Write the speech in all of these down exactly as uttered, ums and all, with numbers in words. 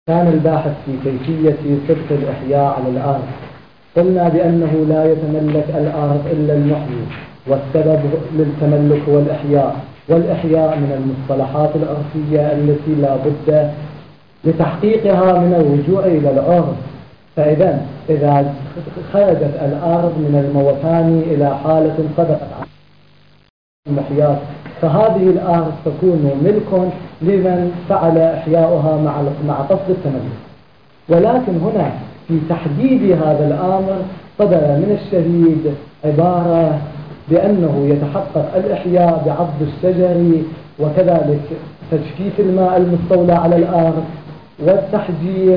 كان الباحث في كيفية صدق الإحياء على الأرض. قلنا بأنه لا يتملك الأرض إلا المحيي، والسبب للتملك هو الإحياء، والإحياء من المصطلحات العرفية التي لا بد لتحقيقها من الرجوع إلى الأرض. فإذا إذا خرجت الأرض من الموتان إلى حالة صدقت عن المحيات، فهذه الأرض تكون ملك لمن فعل إحياؤها مع مع قصد التملك. ولكن هنا في تحديد هذا الأمر صدر من الشهيد عبارة بأنه يتحقق الإحياء بعض الشجر، وكذلك تجفيف الماء المستولى على الأرض، والتحجير،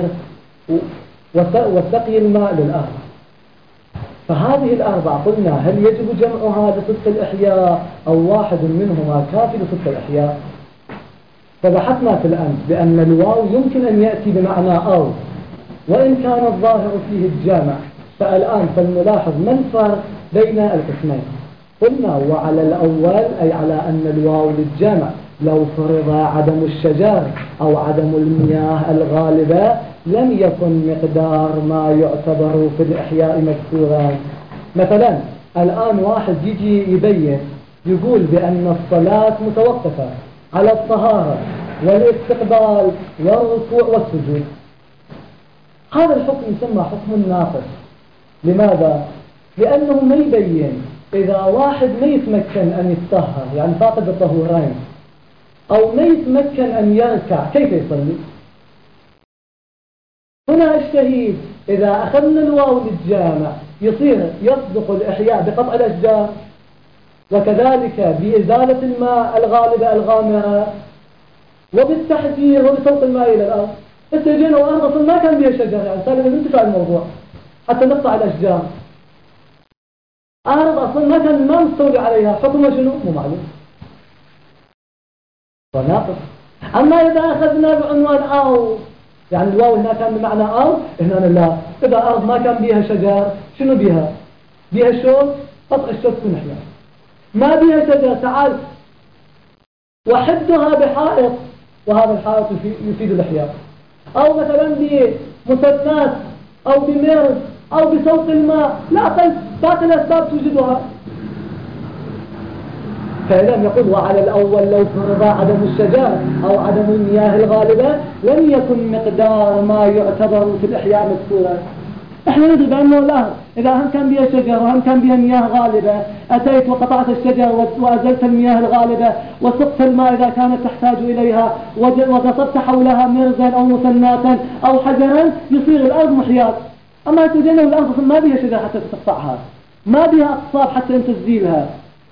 وسقي الماء للأرض. فهذه الأربع قلنا هل يجب جمعها لصدق الإحياء أو واحد منهما كافي لصدق الإحياء؟ فبحثنا في الأمس بأن الواو يمكن أن يأتي بمعنى أو، وإن كان الظاهر فيه الجامع. فالآن فلنلاحظ ما الفرق بين القسمين. قلنا وعلى الأول أي على أن الواو للجامع، لو فرض عدم الشجر أو عدم المياه الغالبة لم يكن مقدار ما يعتبر في الإحياء مذكورا. مثلا الآن واحد يجي يبين يقول بأن الصلاة متوقفة على الطهارة والاستقبال والركوع والسجود، هذا الحكم يسمى حكم ناقص. لماذا؟ لأنه ما يبين إذا واحد ما يتمكن أن يتطهر، يعني فاقد الطهورين، أو ما يتمكن أن يركع، كيف يصلي؟ هنا الشهيد إذا أخذنا الواو للجامع يصير يصدق الإحياء بقطع الأشجار، وكذلك بإزالة الماء الغالبة الغامرة، وبالتحجير وبسوق الماء إلى الأرض. استجينا وأرض أصلا ما كان بها شجر، يعني صار انتفع الموضوع حتى نقطع الأشجار. أرض أصلا ما كان ما مستولي عليها، حكمها شنو؟ مو معلوم، وناقص. أما إذا أخذنا بعنوان أو، يعني الواو هنا كان بمعنى أو، هنا لا. إذا أرض ما كان بها شجر، شنو بها؟ بها شوك، قطع الشوك تكون إحياء. ما بها شجر، تعال وحدها بحائط، وهذا الحائط يفيد الإحياء. أو مثلا بمثنات أو بمرز أو بسوق الماء، لا قل باقي الأسباب توجدها. فإذا يقول وعلى الأول لو فرض عدم الشجر أو عدم المياه الغالبة لم يكن مقدار ما يعتبر في الإحياء مذكورا. احنا ندري بأنه لا، إذا هم كان بها شجر وهم كان بها مياه غالبة، أتيت وقطعت الشجر وأزلت المياه الغالبة وسقت الماء إذا كانت تحتاج إليها، وقصبت حولها مرزا أو مثناتا أو حجرا، يصير الأرض محياة. أما تجينا الأرض ما بها شجر حتى تقطعها، ما بها أقصاب حتى أن تزيلها،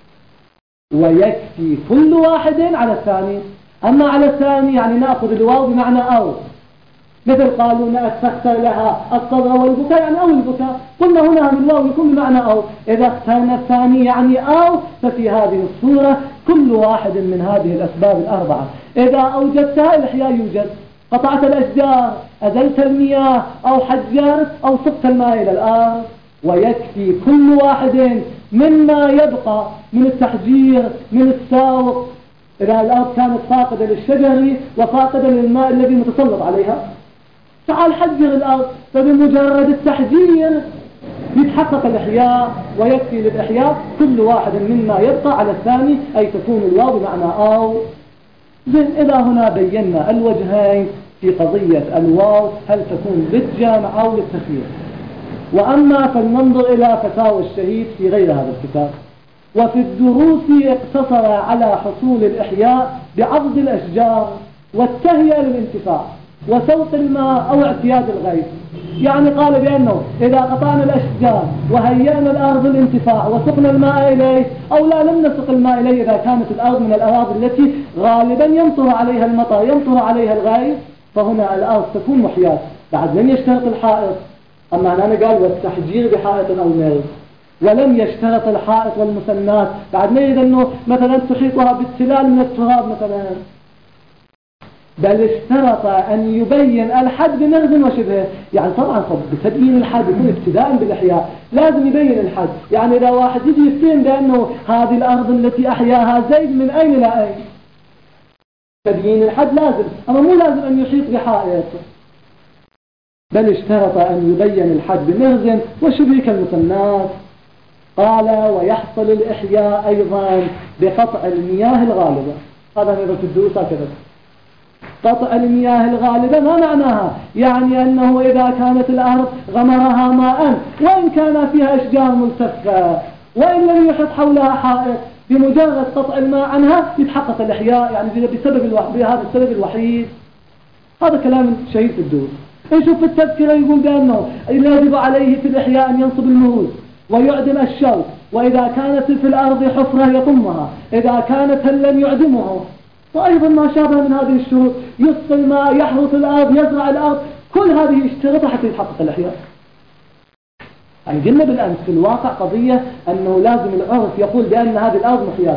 ويكفي كل واحد على الثاني. أما على الثاني يعني نأخذ الواو بمعنى أو، مثل قالوا نأسخت لها الصدر والبكاء يعني أو البكاء، قلنا هنا الواو يكون بمعنى أو. إذا اخترنا الثاني يعني أو، ففي هذه الصورة كل واحد من هذه الأسباب الأربعة إذا أوجدتها الإحياء يوجد. قطعت الأشجار، أزلت المياه، أو حجرت، أو سقت الماء إلى الأرض، ويكفي كل واحد مما يبقى من التحجير من الساوق. إذا الأرض كانت فاقدة للشجر وفاقدة للماء الذي متسلط عليها، تعال حجر الأرض، فبمجرد التحجير يتحقق الإحياء، ويكفي للإحياء كل واحد مما يبقى على الثاني، أي تكون الواو بمعنى أو. زين، إلى هنا بينا الوجهين في قضية الواو، هل تكون للجامع أو للتخيير. وأما فلننظر إلى فتاوى الشهيد في غير هذا الكتاب. وفي الدروس اقتصر على حصول الإحياء بعض الأشجار والتهيئة للانتفاع وسوق الماء أو اعتياد الغيث. يعني قال بأنه إذا قطعنا الأشجار وهيئنا الأرض للانتفاع وسقنا الماء إليه، أو لا لم نسق الماء إليه إذا كانت الأرض من الأراضي التي غالبا يمطر عليها المطر يمطر عليها الغيث، فهنا الأرض تكون محياة. بعد لم يشترط الحائط، أما أنا قال والتحجير بحائط أو مرز، ولم يشترط الحائط والمثنات. بعد ما يريد أنه مثلا تحيطها بالتلال من التراب مثلا، بل اشترط أن يبين الحد بمرز وشبهه. يعني طبعا بتبيين الحد يكون ابتداء بالإحياء، لازم يبين الحد. يعني إذا واحد يجي يفتين بأنه هذه الأرض التي أحياها زيد من أين إلى أين، تبيين الحد لازم، أما مو لازم أن يحيط بحائط. بل اشترط أن يبين الحد بمغز وشبه كالمثنات. قال ويحصل الإحياء أيضا بقطع المياه الغالبة. هذا نظرة الدروس هكذا. قطع المياه الغالبة ما معناها؟ يعني أنه إذا كانت الأرض غمرها ماء وإن كان فيها أشجار ملتفة وإن لم يحط حولها حائط، بمجرد قطع الماء عنها يتحقق الإحياء، يعني بسبب الوحيد، بهذا السبب الوحيد. هذا كلام شهيد في الدروس. نشوف في التذكرة يقول بأنه يجب عليه في الإحياء أن ينصب المهود ويعدم الشوك، وإذا كانت في الأرض حفرة يطمها، إذا كانت هل لم يعدمه، وأيضا ما شابه من هذه الشروط، يسقي الماء، يحرث الأرض، يزرع الأرض، كل هذه اشترطها حتى يتحقق الإحياء. يعني قلنا بالأمس في الواقع قضية أنه لازم العرف يقول بأن هذه الأرض محياة.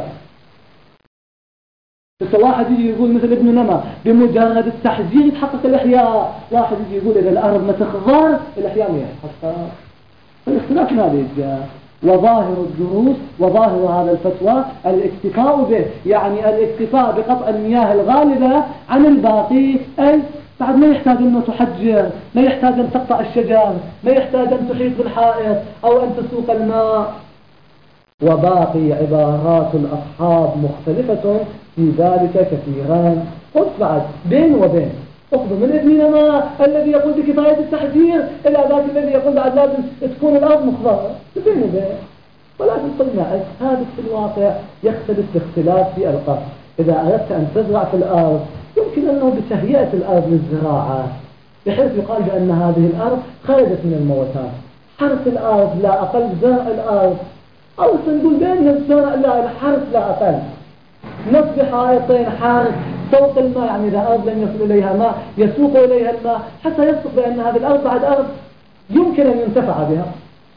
بس واحد يجي يقول مثل ابن نما بمجرد التحذير يتحقق الإحياء، واحد يجي يقول إذا الأرض ما تخضر الإحياء ما يتحقق. فالاختلاف من هذه الجهة. وظاهر الدروس وظاهر هذا الفتوى الاكتفاء به، يعني الاكتفاء بقطع المياه الغالبة عن الباقي، أي بعد ما يحتاج أنه تحجر، ما يحتاج أن تقطع الشجر، ما يحتاج أن تحيط بالحائط أو أن تسوق الماء. وباقي عبارات الأصحاب مختلفة في ذلك كثيرا. قلت بعد بين وبين، أخذ من ابن نما الذي يقول بكفاية التحذير إلى ذاك الذي يقول بعد لازم تكون الأرض مخضرة، بين وبين. ولكن قلنا هذا في الواقع يختلف باختلاف في القصد. إذا أردت أن تزرع في الأرض يمكن أنه بتهيئة الأرض للزراعة، بحيث يقال بأن هذه الأرض خرجت من الموتان، حرث الأرض لا أقل، زرع الأرض، أو سنقول بأن الزرع لا الحرث لا أقل، نصب حائطين، حارث، سوق الماء، يعني إذا أرض لم يصل إليها ماء يسوق إليها الماء حتى يصدق بأن هذه الأرض بعد أرض يمكن أن ينتفع بها.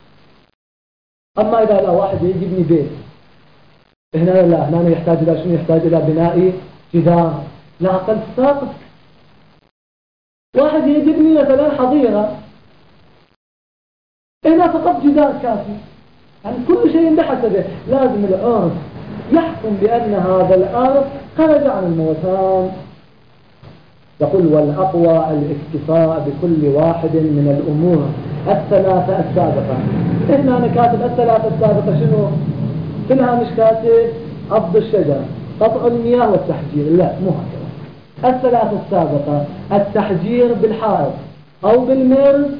أما إذا لا واحد يجي يبني بيت، هنا لا، هنا يحتاج إلى شنو؟ يحتاج إلى بناء جدار لا أقل ساقف. واحد يجي يبني مثلا حظيرة، هنا فقط جدار كافي، يعني كل شيء بحسبه. لازم العرف يحكم بأن هذا الأرض خرج عن الموتان. يقول والأقوى الاكتفاء بكل واحد من الأمور الثلاثة السابقة. هنا أنا كاتب الثلاثة السابقة شنو؟ كلها مش كاتب عض الشجر، قطع المياه والتحجير، لا مو هكذا. الثلاثة السابقة التحجير بالحائط أو بالمرز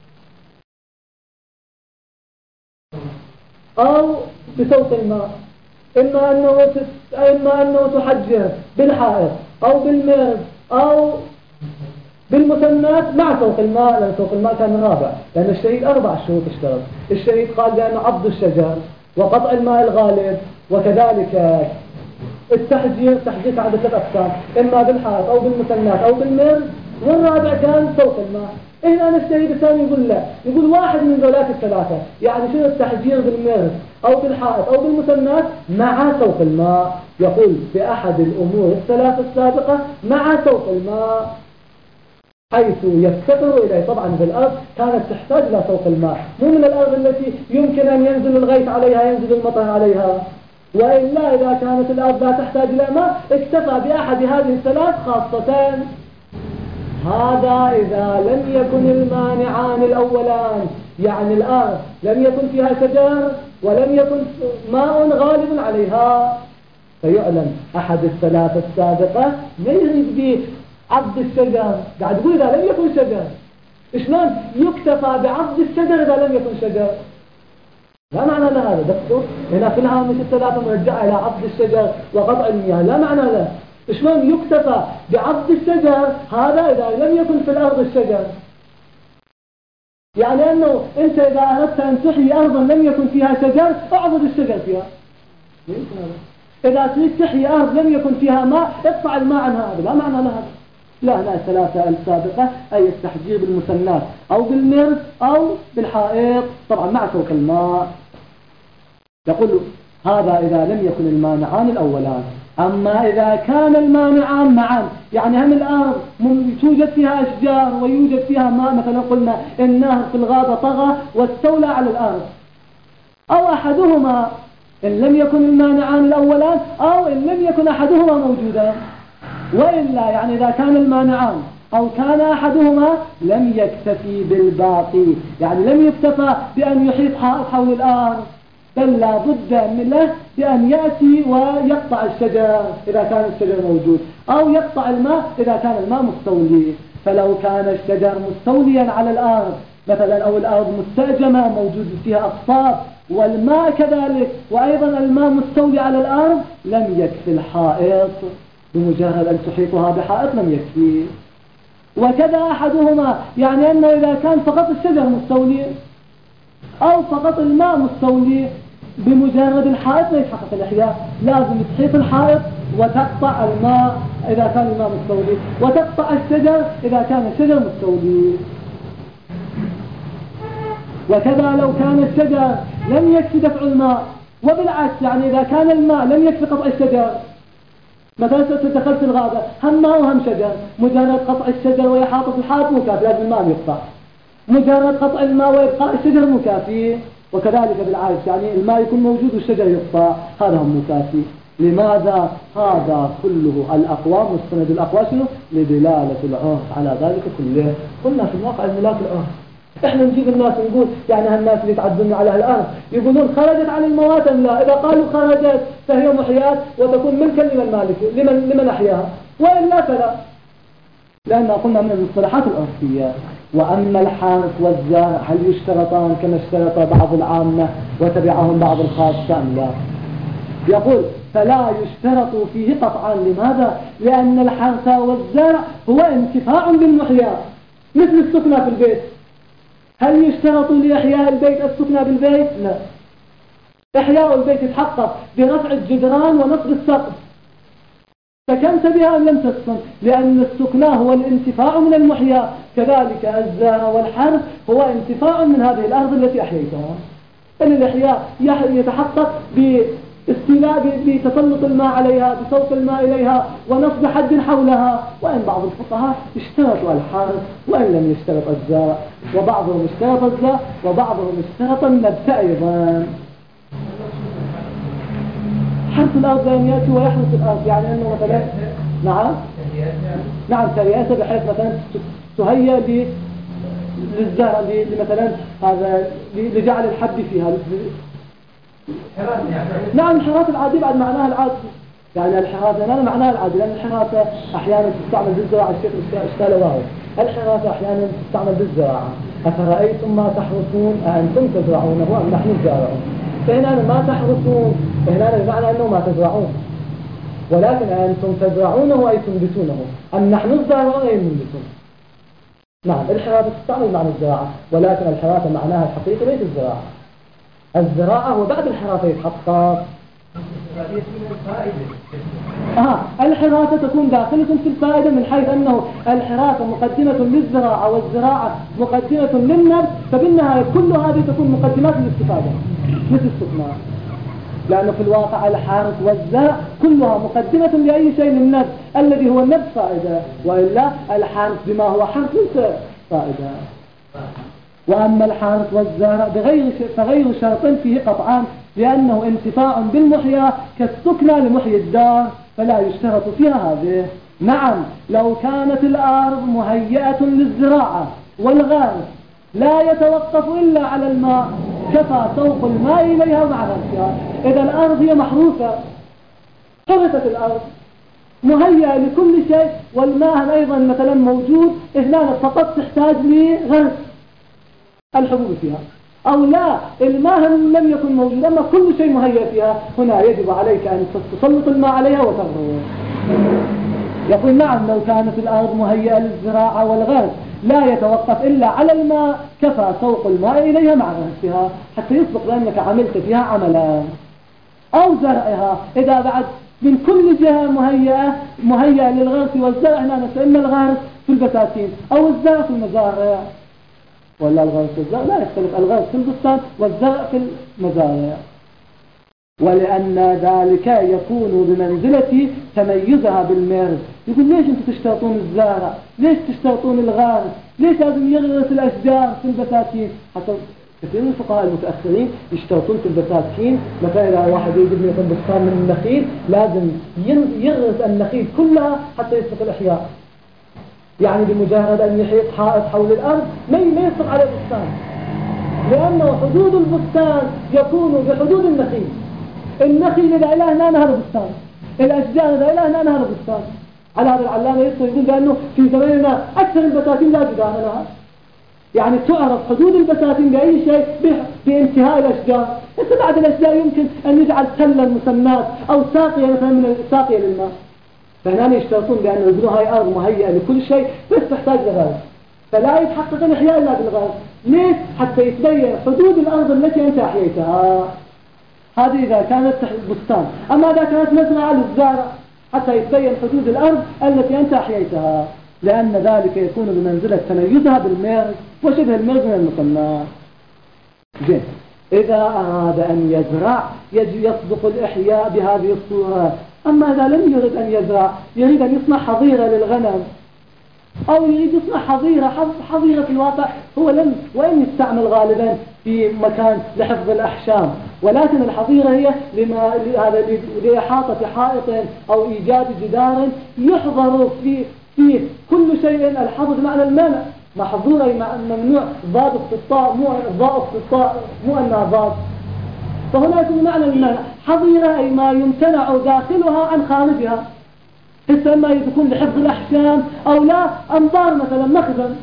أو بسوق الماء، إما أنه تس... إما أنه تحجر بالحائط أو بالمرز أو بالمثنات مع سوق الماء، لأن سوق الماء كان رابع، لأن الشهيد أربع شروط اشترط. الشهيد قال بأن عض الشجر وقطع الماء الغالب وكذلك التحجير، تحجير عند ثلاث أقسام، إما بالحائط أو بالمثنات أو بالمرز، والرابع كان سوق الماء. هنا أنا الشهيد الثاني يقول لا، يقول واحد من ذولات الثلاثة، يعني شنو التحجير بالمرز أو بالحائط أو بالمثنات مع سوق الماء. يقول بأحد الأمور الثلاثة السابقة مع سوق الماء، حيث يفتقر إليه. طبعا في الأرض كانت تحتاج إلى سوق الماء، مو من الأرض التي يمكن أن ينزل الغيث عليها، ينزل المطر عليها. وإلا إذا كانت الأرض لا تحتاج إلى ماء اكتفى بأحد هذه الثلاث خاصتان. هذا إذا لم يكن المانعان الأولان، يعني الأرض لم يكن فيها شجر ولم يكن ماء غالب عليها، فيعلم أحد الثلاثة السابقة ما يريد به عض الشجر. قاعد يقول إذا لم يكن شجر، إشلون يكتفى بعض الشجر إذا لم يكن شجر؟ لا معنى لهذا، دكتور هنا في الهامش الثلاثة مرجعة إلى عض الشجر وقطع المياه، لا معنى له. شلون يكتفى بعض الشجر هذا إذا لم يكن في الأرض الشجر؟ يعني أنه أنت إذا أردت أن تحيي أرضا لم يكن فيها شجر أعبد الشجر فيها. إذا تريد تحيي أرض لم يكن فيها ماء اقطع الماء عنها، هذا لا معنى لها. لا لا، الثلاثة السابقة أي التحجير بالمثنات أو بالمرز أو بالحائط، طبعا مع سوق الماء. يقول هذا إذا لم يكن المانعان الأولان. أما إذا كان المانعان معا، يعني هم الأرض توجد فيها أشجار ويوجد فيها ماء، مثلا قلنا النهر في الغابة طغى واستولى على الأرض، أو أحدهما إن لم يكن المانعان الأولان، أو إن لم يكن أحدهما موجودا. وإلا يعني إذا كان المانعان أو كان أحدهما لم يكتفي بالباقي، يعني لم يكتفى بأن يحيط حائط حول الأرض، بل لا بد من له بأن يأتي ويقطع الشجر إذا كان الشجر موجود، أو يقطع الماء إذا كان الماء مستولي. فلو كان الشجر مستوليا على الأرض مثلا، أو الأرض مستأجمة موجود فيها أقطاب، والماء كذلك، وأيضا الماء مستولي على الأرض، لم يكفي الحائط، بمجرد أن تحيطها بحائط لم يكفي. وكذا أحدهما، يعني أنه إذا كان فقط الشجر مستولي أو فقط الماء مستولي، بمجرد الحائط لا يتحقق الإحياء، لازم تحيط الحائط وتقطع الماء إذا كان الماء مستولي، وتقطع الشجر إذا كان الشجر مستولي. وكذا لو كان الشجر لم يكفي دفع الماء، وبالعكس يعني إذا كان الماء لم يكفي قطع الشجر، مثلا دخلت الغابة هم ماء وهم شجر، مجرد قطع الشجر وإحاطة الحائط مكافي، لازم الماء يقطع. مجرد قطع الماء وإبقاء الشجر مكافي، وكذلك بالعكس يعني الماء يكون موجود والشجر يقطع، هذا هم مكافي. لماذا؟ هذا كله الأقوام مستند الأقوى شنو؟ لدلالة العرف على ذلك كله. قلنا في الواقع الملاك العرف، احنا نجيب الناس نقول يعني هالناس اللي يتعذبون على الأرض يقولون خرجت عن الموات أم لا؟ إذا قالوا خرجت فهي محيات وتكون ملكا لمن مالك لمن لمن أحياها، وإلا فلا، لأن قلنا من المصطلحات العرفية. وأما الحارث والزارع هل يشترطان كما اشترط بعض العامة وتبعهم بعض الخاصة أم لا؟ يقول فلا يشترط فيه قطعا. لماذا؟ لأن الحارث والزارع هو انتفاع بالمحيا مثل السكنة في البيت. هل يشترط لإحياء البيت السكنة بالبيت؟ لا. إحياء البيت يتحقق برفع الجدران ونصب السقف، فكنت بها أم لم تسكن؟ لأن السكنة هو الانتفاع من المحيا، كذلك الزارع والحرث هو انتفاع من هذه الأرض التي أحييتها. الإحياء يتحقق باستيلاء بتسلط الماء عليها، بسوق الماء إليها، ونصب حد حولها. وإن بعض الفقهاء اشترطوا الحرث وإن لم يشترط الزارع، وبعضهم اشترط الزارع وبعضهم اشترط النبت أيضا. حرث الأرض لأن يأتي ويحرث الأرض، يعني أنه مثلا نعم نعم تريئته بحيث مثلا تهيأ للزرع مثلا هذا لجعل الحب فيها. نعم الحراثة العادي بعد معناها العادي، يعني الحراثة هنا معناها العادي، لأن الحراثة أحيانا تستعمل بالزراعة. الشيخ اشتغل واحد الحراثة أحيانا تستعمل بالزراعة. أفرأيتم ما تحرثون أأنتم تزرعونه أم نحن الزارعون؟ فهنا ما تحرثون فهنا بمعنى أنه ما تزرعون، ولكن أنتم تزرعونه أي تنبتونه، أم نحن الزارعون أي ننبتون. نعم الحراثة تستعمل معنى الزراعة، ولكن الحراثة معناها الحقيقي ليس الزراعة. الزراعة وبعد الحراثة يتحقق. آه الحراثة تكون داخلة في الفائدة، من حيث أنه الحراثة مقدمة للزراعة والزراعة مقدمة للنبت، فبالنهاية كل هذه تكون مقدمات للاستفادة مثل السكنة، لأنه في الواقع الحارث والزرع كلها مقدمة لأي شيء للنبت الذي هو النبت فائدة، وإلا الحارث بما هو حرث ليس فائدة. وأما الحارث والزرع بغير فغير شرط فيه قطعان، لأنه انتفاع بالمحيا كالسكنى لمحيي الدار، فلا يشترط فيها هذه. نعم لو كانت الأرض مهيئة للزراعة والغرس لا يتوقف إلا على الماء، كفى سوق الماء إليها مع غرسها. إذا الأرض هي محروسة، حرثت الأرض مهيئة لكل شيء، والماء أيضا مثلا موجود، هنا فقط تحتاج لغرس الحبوب فيها، أو لا الماء لم يكن موجود أما كل شيء مهيئ فيها، هنا يجب عليك أن تسلط الماء عليها وتغرس. يقول نعم لو كانت الأرض مهيئة للزراعة والغرس لا يتوقف إلا على الماء، كفى سوق الماء إليها مع غرسها، حتى يسبق لأنك عملت فيها عملا. أو زرعها إذا بعد من كل جهة مهيئة مهيئة للغرس والزرع، هنا إما الغرس في البساتين أو الزرع في المزارع، ولا الغرس والزرع لا يختلف، الغرس في البستان والزرع في المزارع. ولأن ذلك يكون بمنزلة تميزها بالمرز. يقول ليش انتم تشترطون الزارع؟ ليش تشترطون الغارس؟ ليش لازم يغرس الأشجار في البساتين؟ حتى كثير من الفقهاء المتأخرين يشترطون في البساتين، مثلا إذا واحد يجيب مثلا بستان من النخيل لازم يغرس النخيل كلها حتى يسبق الإحياء. يعني بمجرد أن يحيط حائط حول الأرض ما يصير على بستان، لأنه حدود البستان يكون بحدود النخيل. النخيل إذا إله هنا هذا بستان، الأشجار إذا إله هنا هذا بستان. على هذا العلامة يصير يقول بأنه في زماننا أكثر البساتين لا جدار لها، يعني تعرف حدود البساتين بأي شيء بانتهاء الأشجار. إذا بعد الأشجار يمكن أن يجعل تلا مسمات أو ساقية مثلا من الساقية للماء. فهنا يشترطون بأنه يقولوا هاي أرض مهيئة لكل شيء بس تحتاج لغاز، فلا يتحقق الإحياء إلا بالغاز. ليش؟ حتى يتبين حدود الأرض التي أنت أحييتها. هذه إذا كانت بستان. أما إذا كانت مزرعة للزارع حتى يتبين حدود الأرض التي أنت أحييتها، لأن ذلك يكون بمنزلة تميزها بالمرج وشبه المرج من المصنع. زين، إذا أراد أن يزرع يصدق الإحياء بهذه الصورة. أما إذا لم يرد أن يزرع، يريد أن يصنع حظيرة للغنم أو يريد يصنع حظيرة، حظيرة في الواقع هو لم وإن يستعمل غالبا في مكان لحفظ الأحشام، ولكن الحظيرة هي لما هذا لإحاطة حائط أو إيجاد جدار يحظر في فيه كل شيء. الحظر بمعنى المنع، محظور أي ممنوع، ضاد اختصاء مو ضاء اختصاء مو أنها ضاد، فهنا يكون معنى المنع. حظيرة أي ما يمتنع داخلها عن خارجها، إما يكون لحفظ الأحشام أو لا. أنظار مثلا مخزن،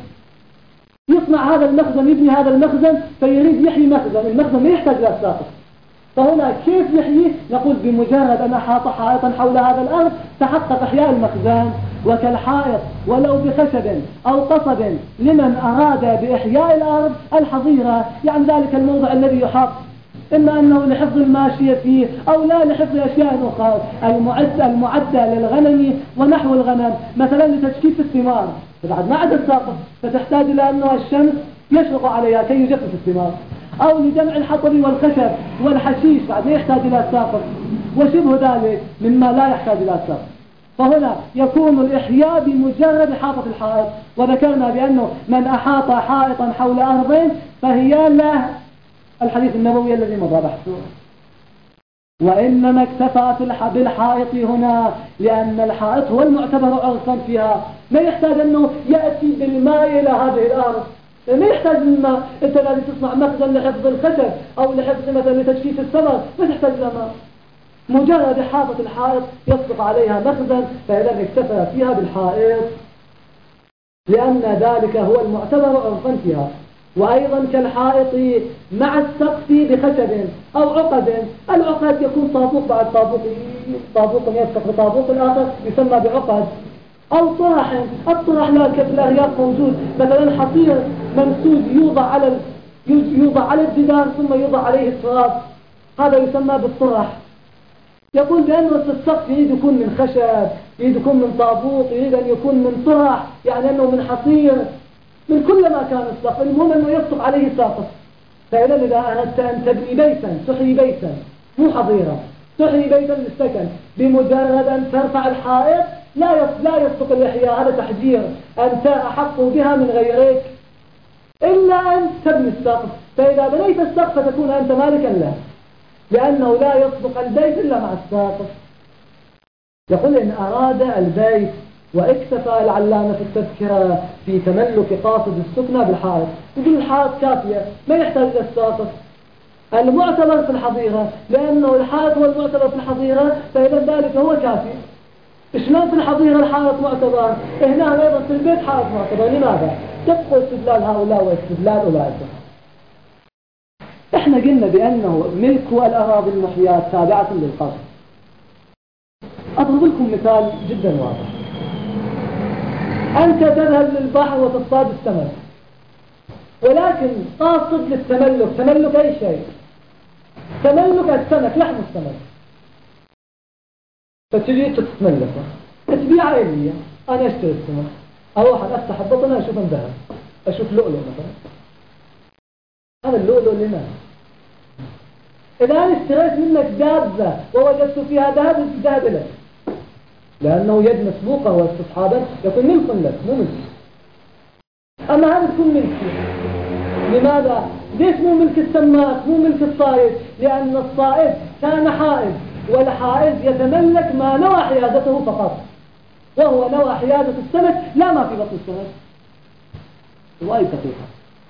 يصنع هذا المخزن، يبني هذا المخزن فيريد يحيي مخزن، المخزن ما يحتاج إلى ساقف. فهنا كيف يحيي؟ نقول بمجرد أن أحاط حائطا حول هذا الأرض تحقق إحياء المخزن. وكالحائط ولو بخشب أو قصب لمن أراد بإحياء الأرض الحظيرة، يعني ذلك الموضع الذي يحاط، إما أنه لحفظ الماشية فيه أو لا لحفظ أشياء أخرى المعدة المعدة للغنم ونحو الغنم، مثلا لتشكيك الثمار، فبعد ما عدا الساقف فتحتاج إلى أنه الشمس يشرق عليها كي يجفف الثمار، أو لجمع الحطب والخشب والحشيش بعد ما يحتاج إلى الساقف وشبه ذلك مما لا يحتاج إلى الساقف. فهنا يكون الإحياء بمجرد إحاطة الحائط. وذكرنا بأنه من أحاط حائطا حول أرض فهي له الحديث النبوي الذي مضى بحثه. وإنما اكتفى بالحائط هنا لأن الحائط هو المعتبر عرفا فيها، ما يحتاج أنه يأتي بالماء إلى هذه الأرض، ما يحتاج الماء. أنت لازم تصنع مخزن لحفظ الخشب أو لحفظ مثلا لتجفيف الثمر، ما تحتاج إلى ماء. مجرد إحاطة الحائط يصدق عليها مخزن، فإذا اكتفى فيها بالحائط لأن ذلك هو المعتبر عرفا فيها. وأيضا كالحائط مع السقف بخشب أو عقد. العقد يكون طابوق بعد طابوق، طابوق يسقط بطابوق الآخر يسمى بعقد، أو طرح. الطرح لا كف الأرياف موجود، مثلا حصير منسوج يوضع على يوضع على الجدار ثم يوضع عليه التراب، هذا يسمى بالطرح. يقول بأنه السقف يريد يكون من خشب، يريد يكون من طابوق، يريد أن يكون من طرح، يعني أنه من حصير، من كل ما كان السقف، المهم أنه يسقط عليه ساقف. فإذا إذا أردت أن تبني بيتا، تحيي بيتا مو حظيرة، تحيي بيتا للسكن، بمجرد أن ترفع الحائط لا لا يسقط الإحياء، هذا تحذير، أنت أحق بها من غيرك إلا أن تبني السقف. فإذا بنيت السقف فتكون أنت مالكا له، لأنه لا يسبق البيت إلا مع الساقف. يقول إن أراد البيت واكتفى العلامة في التذكرة في تملك قاصد السكنة بالحائط، يقول الحائط كافية ما يحتاج إلى الساقف. المعتبر في الحظيرة، لأنه الحائط هو المعتبر في الحظيرة، فإذا ذلك هو كافي. شلون في الحظيرة الحائط معتبر، هنا أيضا في البيت حائط معتبر. لماذا؟ تبقى استدلال هؤلاء واستدلال أولئك. احنا قلنا بأنه ملك الأراضي المحياة تابعة للقصد. أضرب لكم مثال جدا واضح. أنت تذهب للبحر وتصطاد السمك، ولكن قاصد للتملك، تملك أي شيء، تملك السمك، لحم السمك، فتجي تتملكه، تبيع إلي. أنا أشتري السمك، أروح أفتح البطن أشوف ذهب، أشوف لؤلؤ مثلا، هذا اللؤلؤ لنا. إذا أنا اشتريت منك دابة ووجدت فيها ذهب، الذهب لك، لأنه يد مسبوقة واستصحابا يكون ملك لك مو ملك. أما هذا تكون ملكي. لماذا؟ ليش مو ملك السماك، مو ملك الصائد؟ لأن الصائد كان حائز، والحائز يتملك ما نوى حيازته فقط، وهو نوع حيادة السمك لا ما في بطن السمك. وايد دقيقة.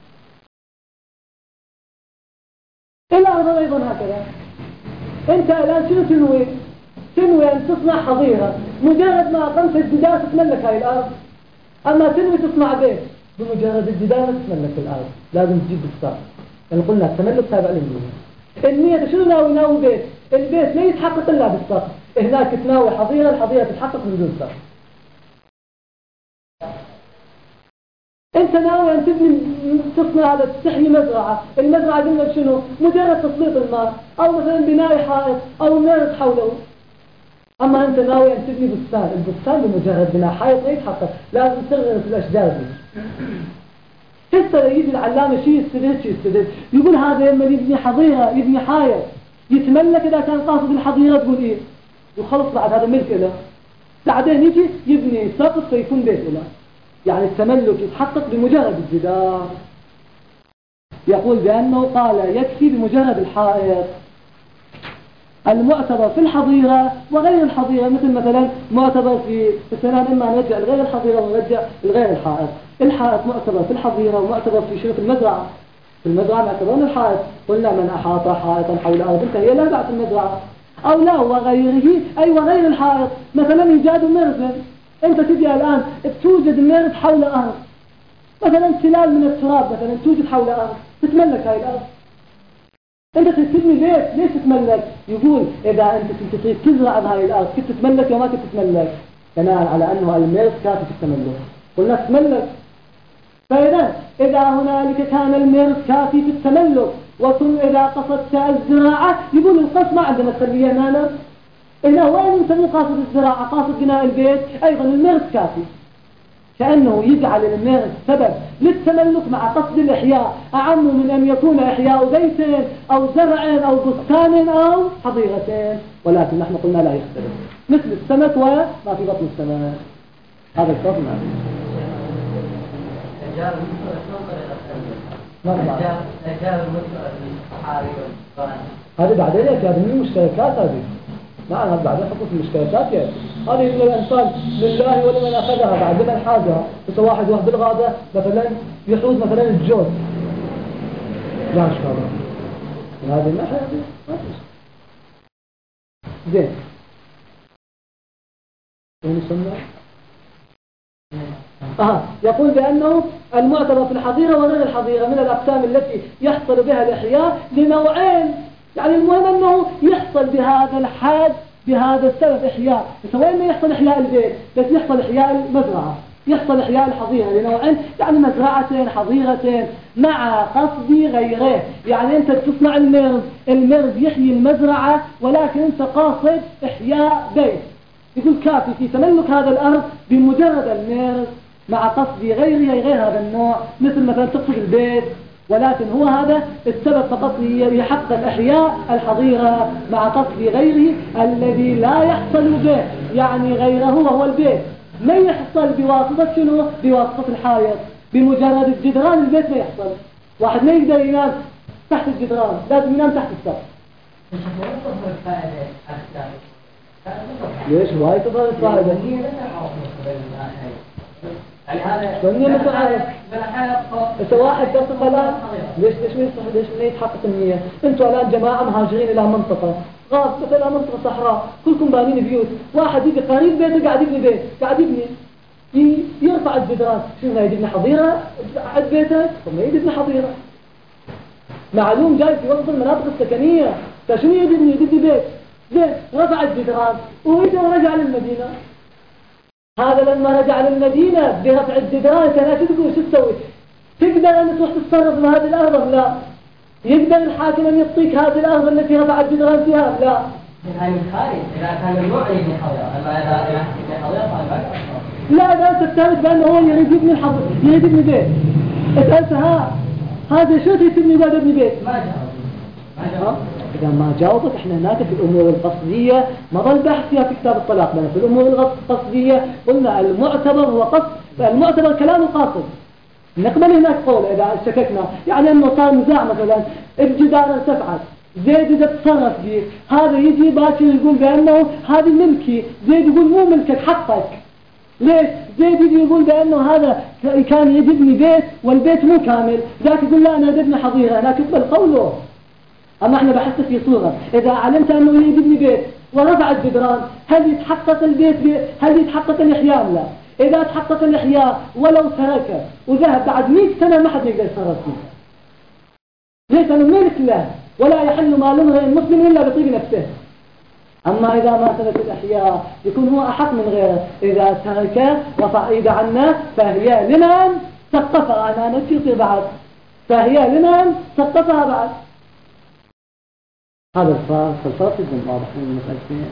الأرض أيضا هكذا. أنت الآن شنو تنوي؟ تنوي أن تصنع حظيرة، مجرد ما أقمت الجدار تتملك هاي الأرض. أما تنوي تصنع بيت، بمجرد الجدار تتملك الأرض، لازم تجيب بالصف. يعني قلنا التملك تابع للنية. النية شنو ناوي؟ ناوي بيت، البيت لا يتحقق إلا بالصف. هناك تناوي حظيرة، الحظيرة تتحقق بدون صف. أنت ناوي أن تبني تصنع هذا، تحمي مزرعة، المزرعة قلنا شنو؟ مجرد تسليط الماء، أو مثلا بناء حائط، أو مارس حوله. أما أنت ناوي أن تبني بستان، البستان بمجرد بناء حائط لا يتحقق، لازم تغرس الأشجار دي. حتى يجي العلامة شيء يستدل شيء يستدل، يقول هذا لما يبني حظيرة، يبني حائط، يتملك إذا كان قاصد الحظيرة، تقول إيه؟ وخلص بعد هذا ملك له. بعدين يجي يبني سقف فيكون بيت له. يعني التملك يتحقق بمجرد الجدار. يقول بأنه قال يكفي بمجرد الحائط. المعتبر في الحظيرة وغير الحظيرة، مثل مثلا معتبر في السنة، إما نرجع لغير الحظيرة ونرجع لغير الحائط. الحائط معتبر في الحظيرة ومعتبر في شنو؟ في المزرعة. في المزرعة معتبرون الحائط، قلنا من أحاط حائطا حول أرض فهي لا بعد المزرعة. أو لا وغيره، أي وغير الحائط، مثلا إيجاد مرز. أنت تجي الآن توجد مرز حول أرض، مثلا تلال من التراب مثلا توجد حول أرض، تتملك هاي الأرض. أنت تبني بيت ليش تتملك؟ يقول إذا أنت تريد تزرع بهاي الأرض كنت تتملك وما كنت تتملك، بناء على أنه المرز كافي في التملك، قلنا تتملك. فإذا إذا هنالك كان المرز كافي في التملك، وثم إذا قصدت الزراعة، يقول القصد ما عندنا التربية هنا. إذا وين نسمي قاصد الزراعة؟ قاصد بناء البيت، أيضا المرز كافي. كأنه يجعل المرز سبب للتملك مع قصد الإحياء، أعم من أن يكون إحياء بيت أو زرع أو بستان أو حظيرتين. ولكن نحن قلنا لا يختلف، مثل السمك وما في بطن السمك. هذا الفضل هذه بعدين أكاديمية مشتركات. هذه نعم هذا بعدين حكم في المشتركات. يعني هذه يقول الإنسان لله ولمن أخذها بعد من حاجها. بس واحد واحد بالغابة مثلا يحوز مثلا الجوز، لا مش هذا من هذه الناحية زين. وين سمع؟ آه. يقول بأنه المعتبر في الحظيرة وغير الحظيرة من الأقسام التي يحصل بها الإحياء لنوعين. يعني المهم أنه يحصل بهذا الحد بهذا السبب إحياء، سواء ما يحصل إحياء البيت بس يحصل إحياء المزرعة، يحصل إحياء الحظيرة لنوعين، يعني مزرعتين حظيرتين مع قصد غيره. يعني أنت تصنع المرز، المرز يحيي المزرعة، ولكن أنت قاصد إحياء بيت، يقول كافي في تملك هذا الأرض بمجرد المرز مع قصد غيره غير هذا النوع، مثل مثلا تقصد البيت، ولكن هو هذا السبب فقط يحقق إحياء الحظيرة مع قصد غيره الذي لا يحصل به. يعني غيره وهو البيت ما يحصل بواسطة شنو؟ بواسطة الحائط. بمجرد الجدران البيت ما يحصل. واحد ما يقدر ينام تحت الجدران، لازم ينام تحت السقف. ليش وايد تظهر الفائدة؟ النية مثل عارف إذا واحد دقق الآن ليش ليش ما يصح ليش ما يتحقق النية؟ أنتوا الآن جماعة مهاجرين إلى منطقة غاب مثلا منطقة صحراء، كلكم بانين بيوت، واحد يجي قريب بيته قاعد يبني بيت، قاعد يبني يرفع الجدران، شنو هاي يبني حظيرة عند بيته؟ ثم يبني حظيرة. معلوم جاي في وسط المناطق السكنية، فشنو يبني؟ يبني بيت، زين رفع الجدران وإذا ورجع للمدينة. هذا لما رجع للمدينة برفع الجدران كان شو تقول شو تسوي؟ تقدر أن تروح تتصرف بهذه الأرض؟ لا. يقدر الحاكم أن يعطيك هذه الأرض التي رفع الجدران فيها؟ لا. هاي من خارج إذا كان ممنوع يبني حظيرة، أما إذا يبني حظيرة فهذا لا إذا أنت تثبت بأنه هو يريد يبني الحظيرة يريد يبني بيت، اسألت ها هذا شو تبني بعد ابن بيت؟ ما جاوب. ما جاوب. إذا ما جاوبت إحنا هناك في الأمور القصدية ما ظل بحث فيها في كتاب الطلاق، لأن في الأمور القصدية قلنا المعتبر هو قصد، المعتبر كلام القاصد. نقبل هناك قول إذا شككنا، يعني أنه صار نزاع مثلا الجدار ارتفعت، زيد إذا تصرف فيه، هذا يجي باكر يقول بأنه هذه ملكي، زيد يقول مو ملكك حقك، ليش؟ زيد يجي يقول بأنه هذا كان يبني بيت والبيت مو كامل، ذاك يقول لا أنا ببني حظيرة، هناك يقبل قوله. أما احنا بحثت في صورة، إذا علمت أنه يبني بيت ورفع الجدران، هل يتحقق البيت بي... هل يتحقق الإحياء؟ لا. إذا تحقق الإحياء ولو تركه وذهب بعد مئة سنة ما حد يقدر يتصرف فيه. ليس من ملك له، ولا يحل مال امرئ مسلم إلا بطيب نفسه. أما إذا ما ترك الإحياء يكون هو أحق من غيره. إذا تركه وصعيد عنه فهي لمن سقطها، أنا نفسي يصير بعد، فهي لمن سقطها بعد. هذا الفرق الفرق جدا واضح من المسألتين.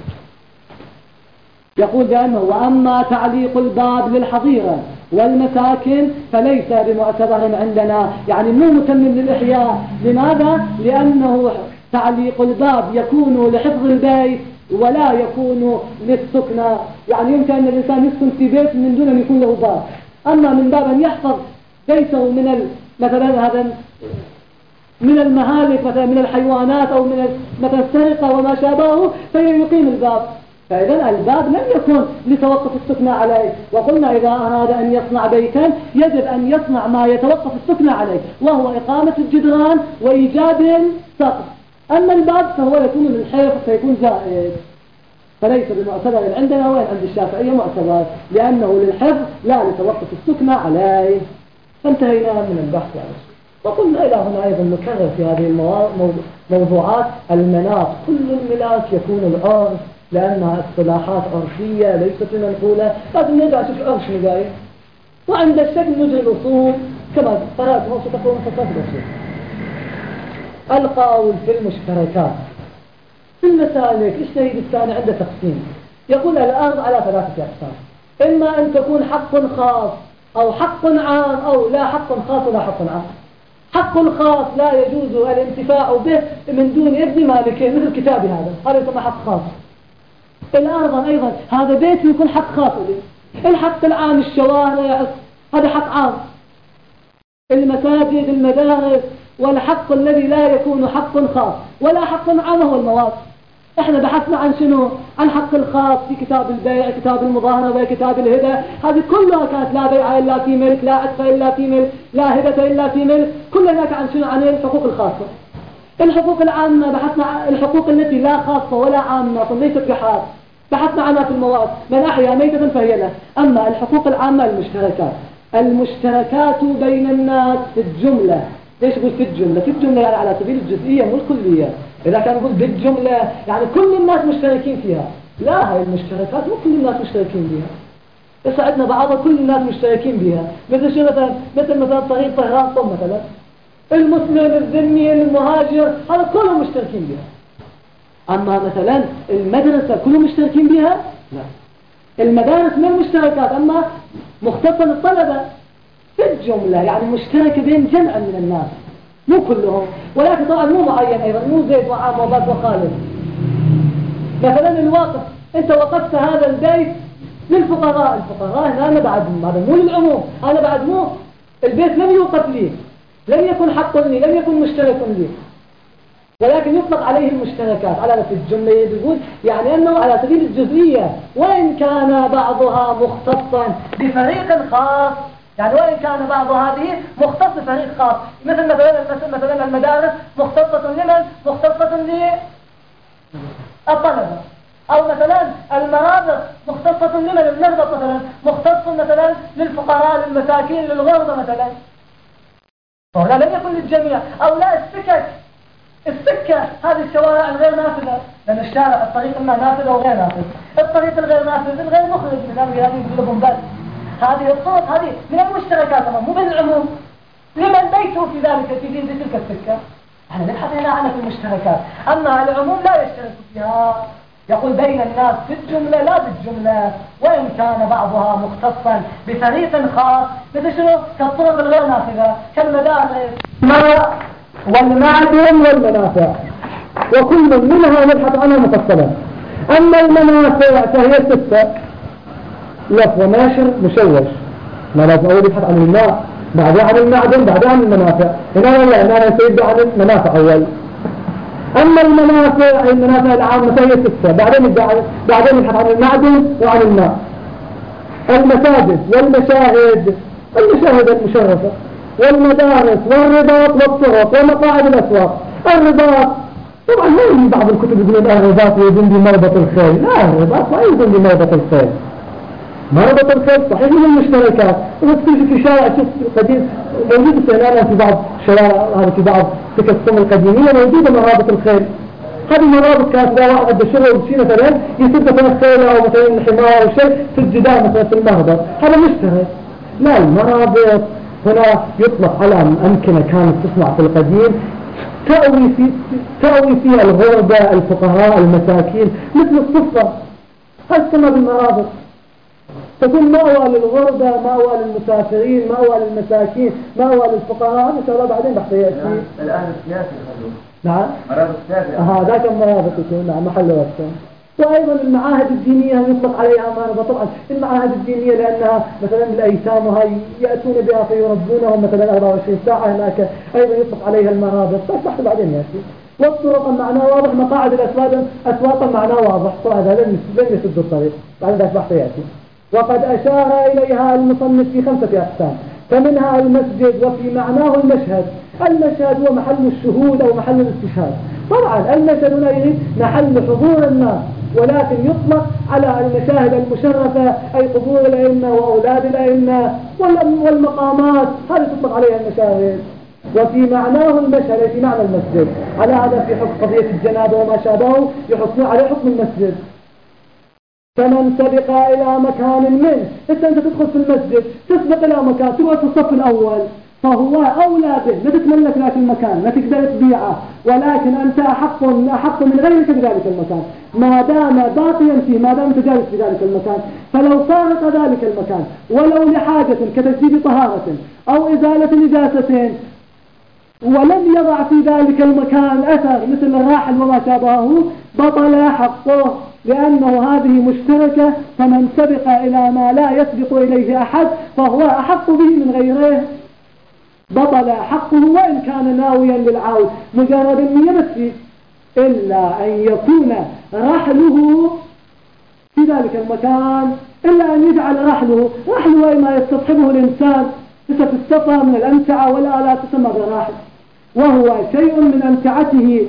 يقول بأنه وأما تعليق الباب للحظيرة والمساكن فليس بمعتبر عندنا، يعني مو متمم للإحياء. لماذا؟ لأنه تعليق الباب يكون لحفظ البيت ولا يكون للسكنى، يعني يمكن أن الإنسان يسكن في بيت من دون أن يكون له باب، أما من باب أن يحفظ بيته من مثلا هذا من المهالك مثلا من الحيوانات أو من مثلا السرقة وما شابهه فيقيم الباب. فإذا الباب لم يكن لتوقف السكنى عليه. وقلنا إذا أراد أن يصنع بيتا يجب أن يصنع ما يتوقف السكنى عليه، وهو إقامة الجدران وإيجاد السقف. أما الباب فهو يكون للحفظ فيكون جائز، فليس بمعتبر عندنا وين عند الشافعية معتبر، لأنه للحفظ لا لتوقف السكنى عليه. فانتهينا من البحث عن السكنى. وقلنا إلى هنا أيضا نكرر في هذه الموضوعات المناط، كل الملاك يكون العرف لأنها اصطلاحات عرفية ليست منقولة، لازم نرجع نشوف العرف شنو قايل، وعند الشك نجري الأصول كما قرأت وستقوم فقط الأصول. القول في المشتركات في المسالك الشهيد الثاني عنده تقسيم، يقول الأرض على ثلاثة أقسام، إما أن تكون حق خاص أو حق عام أو لا حق خاص ولا حق عام. حق الخاص لا يجوز الانتفاع به من دون إذن مالكه، مثل كتابي هذا هذا يسمى حق خاص. الأرض أيضا هذا بيت يكون حق خاص لي. الحق العام الشوارع هذا حق عام، المساجد المدارس، والحق الذي لا يكون حق خاص ولا حق عام هو المواد. احنا بحثنا عن شنو؟ عن حق الخاص في كتاب البيع، كتاب المظاهرة، كتاب الهبة، هذه كلها كانت لا بيع إلا في ملك، لا عتق إلا في ملك، لا هبة إلا في ملك، كلها هناك عن شنو؟ عن الحقوق الخاصة. الحقوق العامة بحثنا عن الحقوق التي لا خاصة ولا عامة ليست بحال، بحثنا عنها في المواد، من أحيا ميتة فهي له. أما الحقوق العامة المشتركات، المشتركات بين الناس في الجملة. ليش يقول في الجملة؟ في الجملة يعني على سبيل الجزئية مو الكلية. إذا كان يقول بالجملة يعني كل الناس مشتركين فيها، لا، هاي المشتركات مو كل الناس مشتركين بها، يساعدنا بعضها كل الناس مشتركين بها. مثل شو مثلا؟ مثل مثلا طريق طهران صم مثلا، المسلم الذمي المهاجر هذا كلهم مشتركين بها. أما مثلا المدرسة كلهم مشتركين بها؟ لا، المدارس من المشتركات، أما مختصة للطلبة في الجملة يعني مشتركة بين جمع من الناس مو كلهم، ولكن طبعا مو معين أيضا، مو زيد وعام وباب وخالد. مثلا الوقف، أنت وقفت هذا البيت للفقراء، الفقراء هنا أنا بعد هذا مو للعموم، أنا بعد مو البيت لم يوقف لي، لم يكن حق لي، لم يكن مشترك لي، ولكن يطلق عليه المشتركات على في الجملة يقول يعني أنه على سبيل الجزئية، وإن كان بعضها مختصا بفريق خاص، يعني وإن كان بعض هذه مختص بفريق خاص، مثل مثلا مثلا المدارس مختصة لمن؟ مختصة للطلبة، أو مثلا المرابط مختصة لمن؟ المربط مثلا مختص مثلا للفقراء للمساكين للغربة مثلا، ولا لم يكن للجميع. أو لا السكك، السكة هذه الشوارع الغير نافذة، لأن الشارع الطريق إما نافذ أو غير نافذ، الطريق الغير نافذ الغير مخرج من هذه يقول لهم بس هذه الطرق هذه من المشتركات مو من العموم، لمن بيته في ذلك في تلك السكة. احنا نبحث هنا عنها في المشتركات، أما العموم لا يشترك فيها. يقول بين الناس في الجملة لا بالجملة، وإن كان بعضها مختصا بفريق خاص، مثل شنو؟ كالطرق الغير نافذة، كالمدارس والمعدن والمنافع، وكل منها نبحث عنها مفصلا. أما المنافع فهي ستة: لفظ ناشر مشوش، ما لازم أول يبحث عن الماء، بعدها عن المعدن، بعدها عن المنافع. هنا والله أنا سيبدأ عن المنافع أول. أما المنافع المنافع العامة فهي ستة، بعدين بعدين نبحث عن المعدن وعن الماء. المساجد والمشاهد، المشاهد المشرفة والمدارس والرباط والطرق ومقاعد الأسواق. الرباط طبعا ما يجي بعض الكتب يقولون الرباط يدن بمربط الخيل، لا الرباط ما يدن بمربط الخيل. مربط الخيل صحيح من المشتركات، وتجي في شارع قديم موجود السيارة في بعض شوارع هذه في بعض تلك السم القديمية موجودة مرابط الخيل. هذه المرابط كانت لا واحد بالشغل وبشي مثلا يسد مثلا الخيل أو مثلا الحمار أو شيء في الجدار مثلا في المهبط، هذا مشترك. لا المرابط هنا يطلق على أمكنة كانت تصنع في القديم تأوي, في تأوي فيها الغرباء الفقراء المساكين مثل الصفة، هذا تسمى بالمرابط، تكون مأوى للغرباء، مأوى للمسافرين، مأوى للمساكين، مأوى للفقراء. هذا إن شاء الله بعدين بحث يأتي. الآن السياسي خلوه نعم مرابط سياسي. ها ذاك المرابط يكون نعم محل وقته. وأيضا المعاهد الدينية يطلق عليها مرابط. طبعا المعاهد الدينية لأنها مثلا الأيتام وهي يأتون بها فيربونهم مثلا أربعة وعشرين ساعة هناك، أيضا يطلق عليها المرابط. بس بحث بعدين يأتي. والطرق معناه واضح، مقاعد الأسواق أسواق معناه واضح، طبعا هذا لن يسد الطريق، بعد ذلك بحث يأتي. وقد أشار إليها المصنف في خمسة أقسام، فمنها المسجد وفي معناه المشهد. المشهد هو محل الشهود أو محل الاستشهاد. طبعا المشهد هنا يريد محل حضور الناس، ولكن يطلق على المشاهد المشرفة أي قبور الأئمة وأولاد الأئمة والمقامات، هذه تطلق عليها المشاهد. وفي معناه المشهد أي في معنى المسجد. على هذا في حكم قضية الجنابة وما شابهه يحكمون عليه حكم المسجد. فمن سبق إلى مكان منه، إذا أنت تدخل في المسجد تسبق إلى مكان تقعد في الصف الأول فهو أولى به، ما تتملك ذاك المكان، ما تقدر تبيعه، ولكن أنت أحق أحق من غيرك بذلك المكان ما دام باقيا فيه، ما دام تجالس في ذلك المكان. فلو فارق ذلك المكان ولو لحاجة كتجديد طهارة أو إزالة نجاسة ولم يضع في ذلك المكان أثر مثل الراحل وما شابهه بطل حقه، لأنه هذه مشتركة. فمن سبق إلى ما لا يسبق إليه أحد فهو أحق به من غيره، بطل حقه وإن كان ناويا للعود مجرد النية بس، إلا أن يكون رحله في ذلك المكان، إلا أن يجعل رحله رحله ما يستصحبه الإنسان ليس في السفر من الأمتعة والآلات تسمى بالراحل، وهو شيء من أمتعته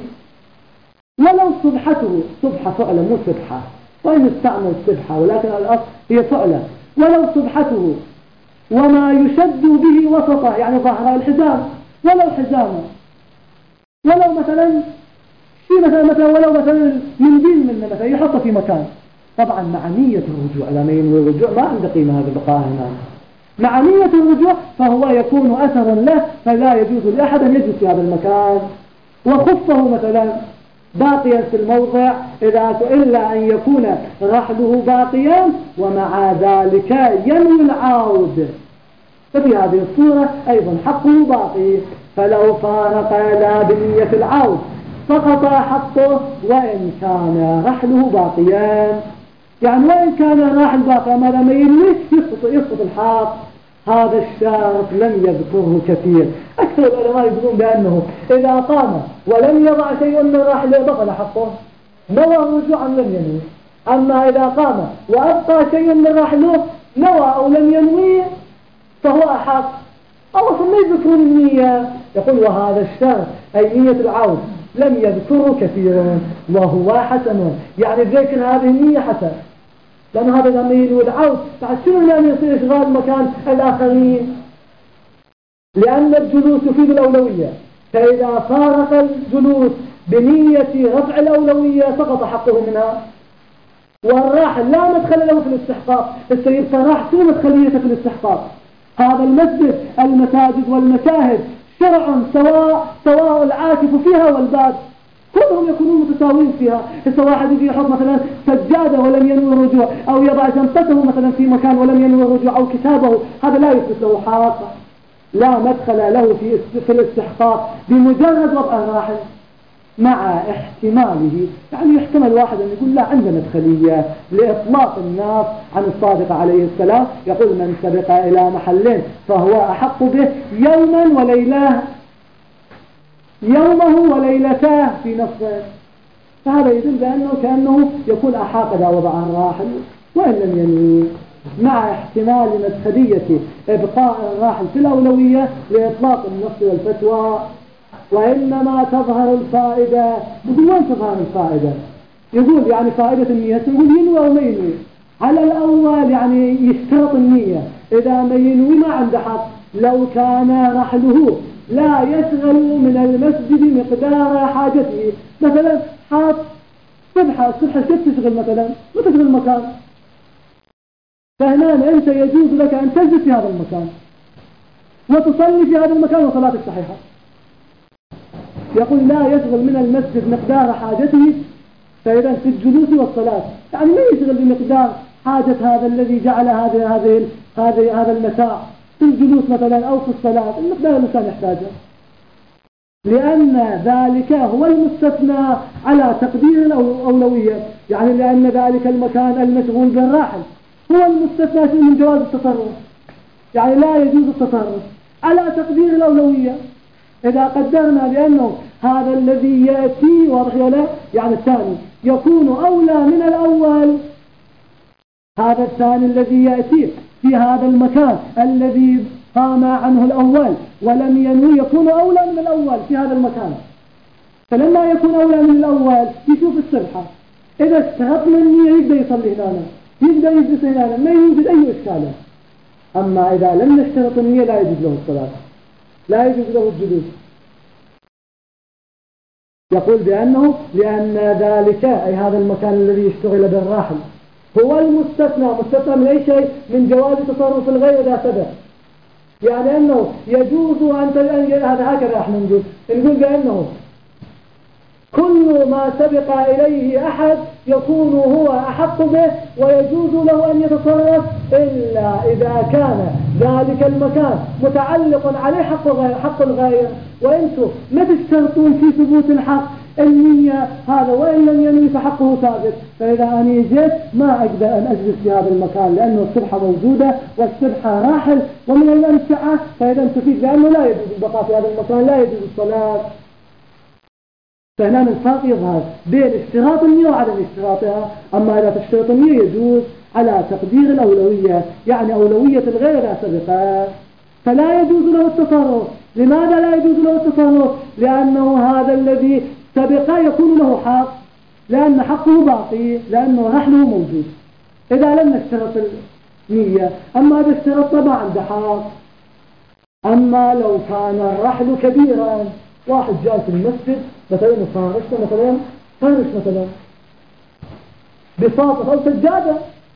ولو صبحته، صبحة فعلا مو سبحة، وإن استعمل سبحة ولكن الأصل هي فعلا، ولو صبحته وما يشد به وسطه يعني ظهر الحزام، ولو حزامه، ولو مثلا في مثلا مثلا ولو مثلا منديل منه مثلا يحطه في مكان. طبعا مع نية الرجوع، لما ينوي الرجوع ما عنده قيمة هذا البقاء هنا، مع نية الرجوع فهو يكون أثرا له، فلا يجوز لأحد أن يجلس في هذا المكان. وخفه مثلا باقيا في الموضع إذا إلا أن يكون رحله باقيا ومع ذلك ينوي العود، ففي هذه الصورة أيضا حقه باقي. فلو فارق لا بنية العود سقط حقه وإن كان رحله باقيا، يعني وإن كان الراحل باقي ما لم ينوي يسقط يسقط الحق. هذا الشرط لم يذكره كثير. أكثر العلماء يقولون بأنه إذا قام ولم يضع شيء من الراحل بطل حقه، نوى رجوعا لم ينوي. أما إذا قام وأبقى شيء من راحله نوى أو لم ينوي فهو أحق. أو ما يذكرون النية، يقول وهذا الشرط أي نية العود لم يذكره كثيرا وهو حسن، يعني ذكر هذه النية حسن، لأن هذا لما ينوي العود بعد شنو لأن يصير إشغال مكان الآخرين، لأن الجلوس يفيد الأولوية، فإذا فارق الجلوس بنية رفع الأولوية سقط حقه منها. والراحل لا مدخل له في الاستحقاق، السيد فراح شو مدخليته في الاستحقاق؟ هذا المسجد المساجد والمشاهد شرع سواء سواء العاكف فيها والباد كلهم يكونون متساوين فيها. إذا واحد يجي يحط مثلا سجادة ولم ينوي الرجوع، أو يضع جنطته مثلا في مكان ولم ينوي الرجوع، أو كتابه، هذا لا يثبت له حق، لا مدخل له في في الاستحقاق بمجرد وضع الراحل، مع احتماله، يعني يحتمل واحد أن يقول لا عندنا مدخلية لإطلاق الناس عن الصادق عليه السلام، يقول من سبق إلى محل فهو أحق به يوما وليلة، يومه وليلته في نصه. فهذا يدل بأنه كأنه يكون أحق إذا وضع الراحل وإن لم ينوي. مع احتمال مدخلية إبقاء الراحل في الأولوية لإطلاق النص والفتوى. وإنما تظهر الفائدة. يقول وين تظهر الفائدة؟ يقول يعني فائدة النية، يقول ينوي أو ما ينوي. على الأول يعني يشترط النية، إذا ما ينوي ما عنده حق. لو كان رحله لا يشغل من المسجد مقدار حاجته، مثلا حاط سبحة، السبحة كيف تشغل مثلا؟ ما تشغل مكان، فهنا أنت يجوز لك أن تجلس في هذا المكان وتصلي في هذا المكان وصلاتك صحيحة. يقول لا يشغل من المسجد مقدار حاجته، فإذا في الجلوس والصلاة يعني ما يشغل بمقدار حاجة هذا الذي جعل هذه هذه هذه هذا المتاع في الجلوس مثلا أو في الصلاة، المقدار الإنسان يحتاجه، لأن ذلك هو المستثنى على تقدير الأولوية. يعني لأن ذلك المكان المشغول بالراحل هو المستثنى من جواز التصرف، يعني لا يجوز التصرف على تقدير الأولوية. إذا قدرنا بأنه هذا الذي يأتي واضح ولا يعني الثاني يكون أولى من الأول، هذا الثاني الذي يأتي في هذا المكان الذي قام عنه الأول ولم ينوي يكون أولى من الأول في هذا المكان. فلما يكون أولى من الأول يشوف السبحة، إذا اشترطنا النية يقدر يصلي هنا، يقدر يجلس هنا، ما يوجد أي إشكال. أما إذا لم نشترط النية لا يجوز له الصلاة، لا يجوز له الجلوس. يقول بأنه لأن ذلك أي هذا المكان الذي يشتغل بالراحل هو المستثنى، مستثنى من أي شيء؟ من جواز تصرف الغير إذا سبق. يعني أنه يجوز أن هذا هكذا احنا نقول نقول بأنه كل ما سبق إليه أحد يكون هو أحق به ويجوز له أن يتصرف، إلا إذا كان ذلك المكان متعلق عليه حق الغير, حق الغير. وإنتم ما تشترطون في ثبوت الحق النية هذا، وإن لم ينوي فحقه ثابت. فإذا أنا جيت ما أقدر أن أجلس في هذا المكان لأنه السبحة موجودة والسبحة راحل ومن الأمتعة، فإذا تفيد بأنه لا يجوز البقاء في هذا المكان، لا يجوز الصلاة. فهنا الفرق يظهر بين اشتراط النية وعدم اشتراطها. أما إذا تشترط النية يجوز على تقدير الأولوية، يعني أولوية الغير لا سبقة، فلا يجوز له التصرف. لماذا لا يجوز له التصرف؟ لأنه هذا الذي سبق يكون له حق، لأن حقه باقي، لأنه رحله موجود إذا لم نشترط النية. أما إذا اشترط ما عنده حق. أما لو كان الرحل كبيرا، واحد جاء في المسجد مثلا فارشته مثلا فارش مثلا بساطة أو سجادة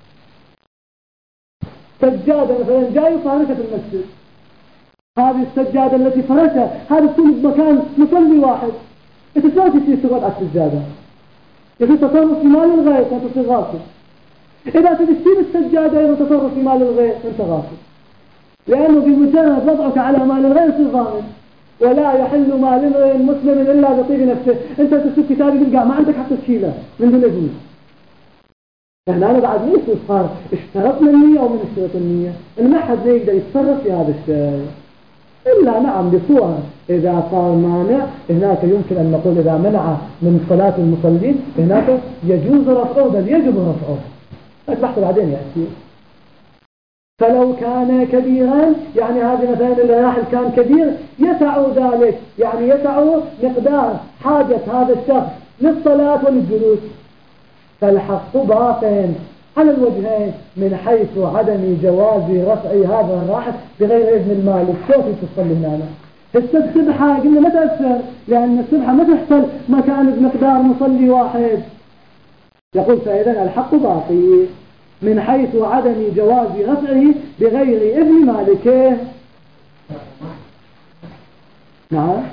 سجادة مثلا جاي وفارشة في المسجد، هذه السجادة التي فرشها هذا تكون بمكان مصلي واحد، انت شلون تصير تقعد على السجادة؟ يصير تصرف في مال الغير وانت تصير غاصب. إذا تشيل السجادة إذا تصرف في مال الغير انت غاصب، لأنه بمجرد وضعك على مال الغير تصير ضامن. ولا يحل مال امرئ مسلم إلا بطيب نفسه. انت تشوف كتابي بالقاع ما عندك حتى تشيله من دون يجوز. احنا أنا بعد ليش صار اشترطنا النية أو من اشترط النية؟ إن ما حد يقدر يتصرف في هذا الشيء إلا نعم بصورة. إذا صار مانع هناك يمكن أن نقول إذا منع من صلاة المصلين هناك يجوز رفعه، بل يجب رفعه، البحث بعدين يأتي. فلو كان كبيرا يعني هذه مثلا الراحل كان كبير يسع ذلك، يعني يسع مقدار حاجة هذا الشخص للصلاة وللجلوس، فالحق باق على الوجهين من حيث عدم جواز رفع هذا الراحل بغير إذن المالك. كيف تصلي هنا؟ السبحة قلنا ما تأثر، لأن السبحة ما تحصل مكان بمقدار مصلي واحد. يقول فإذا الحق باقي من حيث عدم جواز رفعه بغير إذن مالكه. نعم.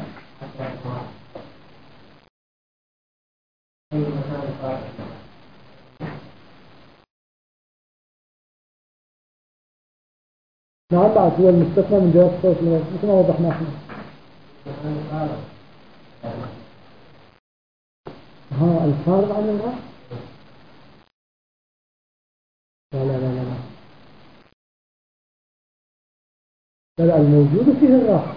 نعم بعد هو المستثنى من جواز الصوت مثل ما وضحنا احنا. ها الفارغ عن الراحة؟ لا لا لا لا لا لا الموجود فيه الراحة.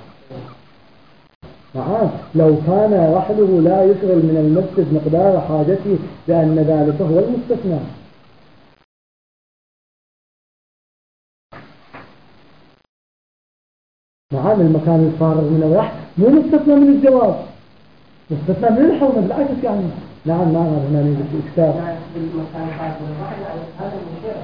نعم لو كان رحله لا يشغل من المسجد مقدار حاجته لأن ذلك هو المستثنى. نعم المكان الفارغ من الرحل مو مستثنى من الجواز، مستثنى من الحرمة بالعكس يعني. نعم نعم هنا نريد الإكثار. المكان الفارغ من الرحل هذا المشير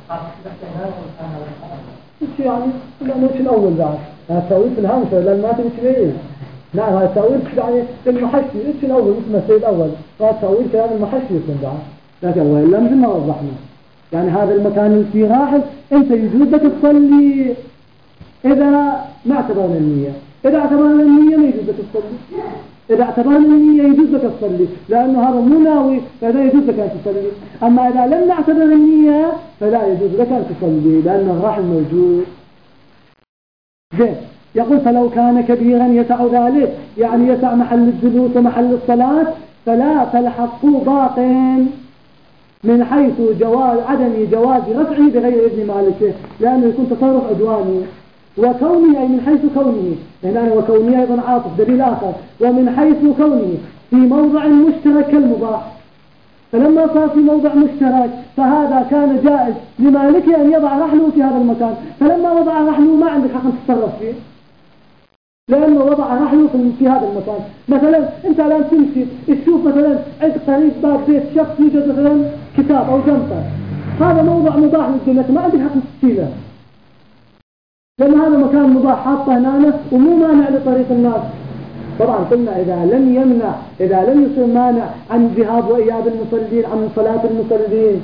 ايش يعني؟ لا مش الأول بعد هذا التأويل في الهامش لأن ما تمشي بيه. نعم هذا التأويل يعني المحشي ايش الأول مثل ما السيد الأول، هذا التأويل كلام المحشي يكون بعد. لكن وإلا مثل ما وضحنا يعني هذا المكان اللي فيه راحل أنت يجوز لك تصلي إذا ما اعتبرنا النية، إذا اعتبرنا النية ما يجوز لك تصلي، إذا اعتبرنا النية يجوز لك تصلي لأنه هذا مو ناوي فلا يجوز لك أن تصلي. أما إذا لم نعتبر النية فلا يجوز لك أن تصلي لأن الراحل موجود. زين يقول فلو كان كبيرا يسع ذلك يعني يسع محل الجلوس ومحل الصلاة فلا فالحق باق من حيث جواز عدم جواز رفعه بغير إذن مالكه لأنه يكون تصرف عدواني. وكونه أي من حيث كونه هنا وكونه أيضا عاطف دليل آخر ومن حيث كونه في موضع مشترك كالمباح فلما صار في موضع مشترك فهذا كان جائز لمالكه أن يضع رحله في هذا المكان فلما وضع رحله ما عندك حق تتصرف فيه لأنه وضع رحله في هذا المكان. مثلا أنت الآن تمشي تشوف مثلا عند قريب باب بيت شخص يوجد مثلا كتاب أو جنطة هذا موضع مباح للجنة ما عندك حق تشيله لأن هذا مكان مباح حاطه هنا ومو مانع لطريق الناس. طبعا قلنا إذا لم يمنع إذا لم يصير مانع عن ذهاب وإياب المصلين عن صلاة المصلين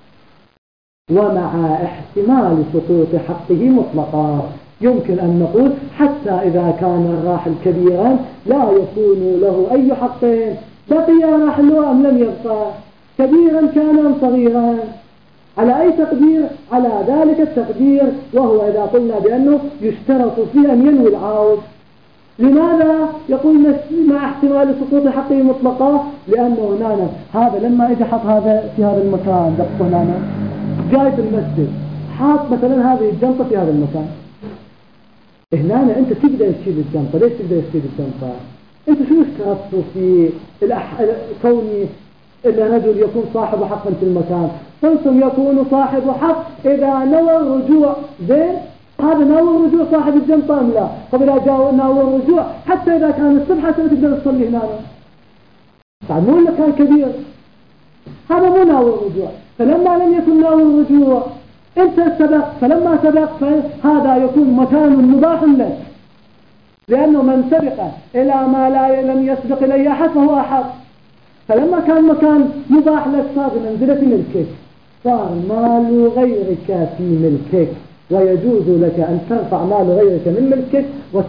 ومع احتمال سقوط حقه مطلقا يمكن أن نقول حتى إذا كان الراحل كبيرا لا يكون له أي حقين بقي راحله أم لم يبقى كبيرا كان أم صغيرا على أي تقدير على ذلك التقدير وهو إذا قلنا بأنه يشترط فيه أن ينوي العود. لماذا يقول مع احتمال سقوط حقه مطلقا لأنه هنا هذا لما اجى حط هذا في هذا المكان دقه هنا جاي في المسجد حاط مثلا هذه الجنطة في هذا المكان هنا أنت تقدر تشيل الجنطة. ليش تقدر تشيل الجنطة؟ أنت شو اشترطوا في الأح... كوني الرجل يكون صاحب حق في المكان قلتم يكون صاحب حق إذا نوى الرجوع زين هذا نوى الرجوع صاحب الجنطة أم لا؟ طب إذا جاء نوى الرجوع حتى إذا كان الصبح حتى تقدر تصلي هنا طبعا مو إنه كان كبير هذا مو نوى الرجوع فلما لم يكن نوى الرجوع أنت سبق فلما سبق فهذا يكون مكان مباح لك لأنه من سبق إلى ما لا لم يسبق إليه أحد فهو أحد فلما كان مكان مباح لك صار بمنزلة ملكك صار مال غيرك في ملكك ويجوز لك أن ترفع مال غيرك من ملكك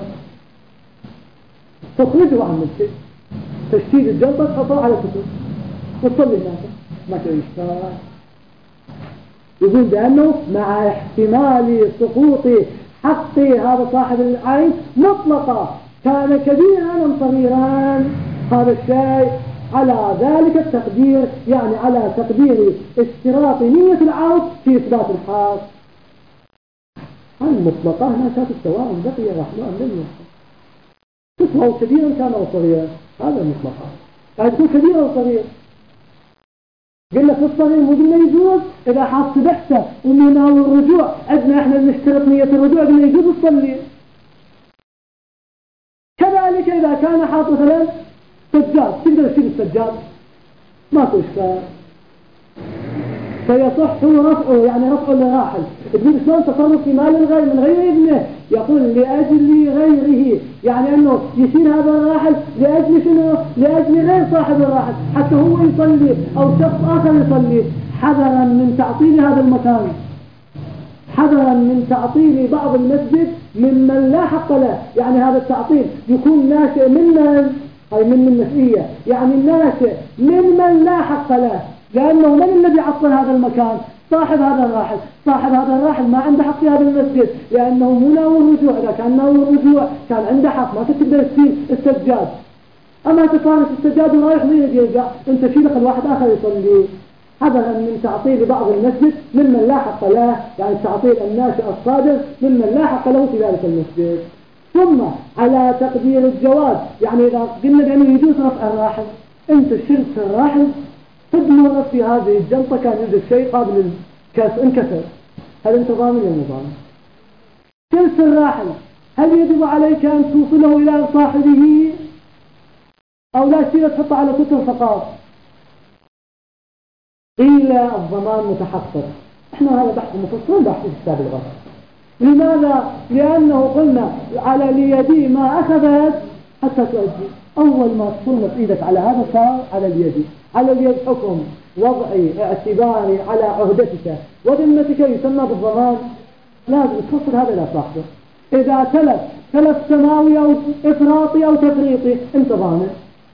وتخرجه عن ملكك تشتيد الجنطة تحطه على كتب وتصلي الناس ما تعيش. يقول بأنه مع احتمال سقوط حق هذا صاحب العين مطلقا كان كبيرا أم صغيرا هذا الشيء على ذلك التقدير يعني على تقدير اشتراط نية العود في إثبات الحق. المطلقة هنا شافت سواء بقي رحمه أم لم يحصل سواء كبيرا كان أو صغيرا هذا المطلقة يعني تكون كبيرا أو صغير. قلنا في الصغير مو قلنا يجوز إذا حاط بحثه ومنه الرجوع عندنا إحنا نشترط نية الرجوع قلنا يجوز الصلي. كذلك إذا كان حاط مثلا سجاد تقدر تشيل السجاد ماكو إشكال فيصح رفعه يعني رفعه لراحل. تقول شلون تصرف في مال الغير من غير ابنه يقول لأجل غيره يعني أنه يشيل هذا الراحل لأجل شنو لأجل غير صاحب الراحل حتى هو يصلي أو شخص آخر يصلي حذرا من تعطيل هذا المكان حذرا من تعطيل بعض المسجد ممن لا حق له. يعني هذا التعطيل يكون ناشئ ممن أي من النسئية يعني الناشئ ممن لا حق له لأنه من الذي عطل هذا المكان صاحب هذا الراحل صاحب هذا الراحل ما عنده حق في هذا المسجد لأنه مو ناوي الرجوع. إذا كان ناوي الرجوع كان عنده حق ما تقدر تشيل السجاد. أما تفارق السجاد ورايح وين يرجع أنت شيلك الواحد آخر يصلي حذرا من تعطيل بعض المسجد ممن لا حق له يعني تعطيل الناشئ الصادر ممن لا حق له في ذلك المسجد. ثم على تقدير الجواز يعني إذا قلنا بأنه يجوز رفع الراحل أنت شلت الراحل تدمر في هذه الجنطة كان يوجد شيء قابل الكسر انكسر هل أنت ضامن يا مضامن؟ شلت الراحل هل يجب عليك أن توصله إلى صاحبه أو لا شيء تحطه على كتر فقط؟ إلا الضمان متحقق. إحنا هذا بحث مفصل بحث في كتاب الغرض. لماذا؟ لأنه قلنا على اليد ما أخذت حتى تؤدي. أول ما تصنف إيدك على هذا صار على اليد. على اليد حكم وضعي اعتباري على عهدتك وذمتك يسمى بالضمان. لازم تفصل هذا إلى صاحبه. إذا تلف تلف سماوي أو إفراطي أو تفريطي أنت ضامن.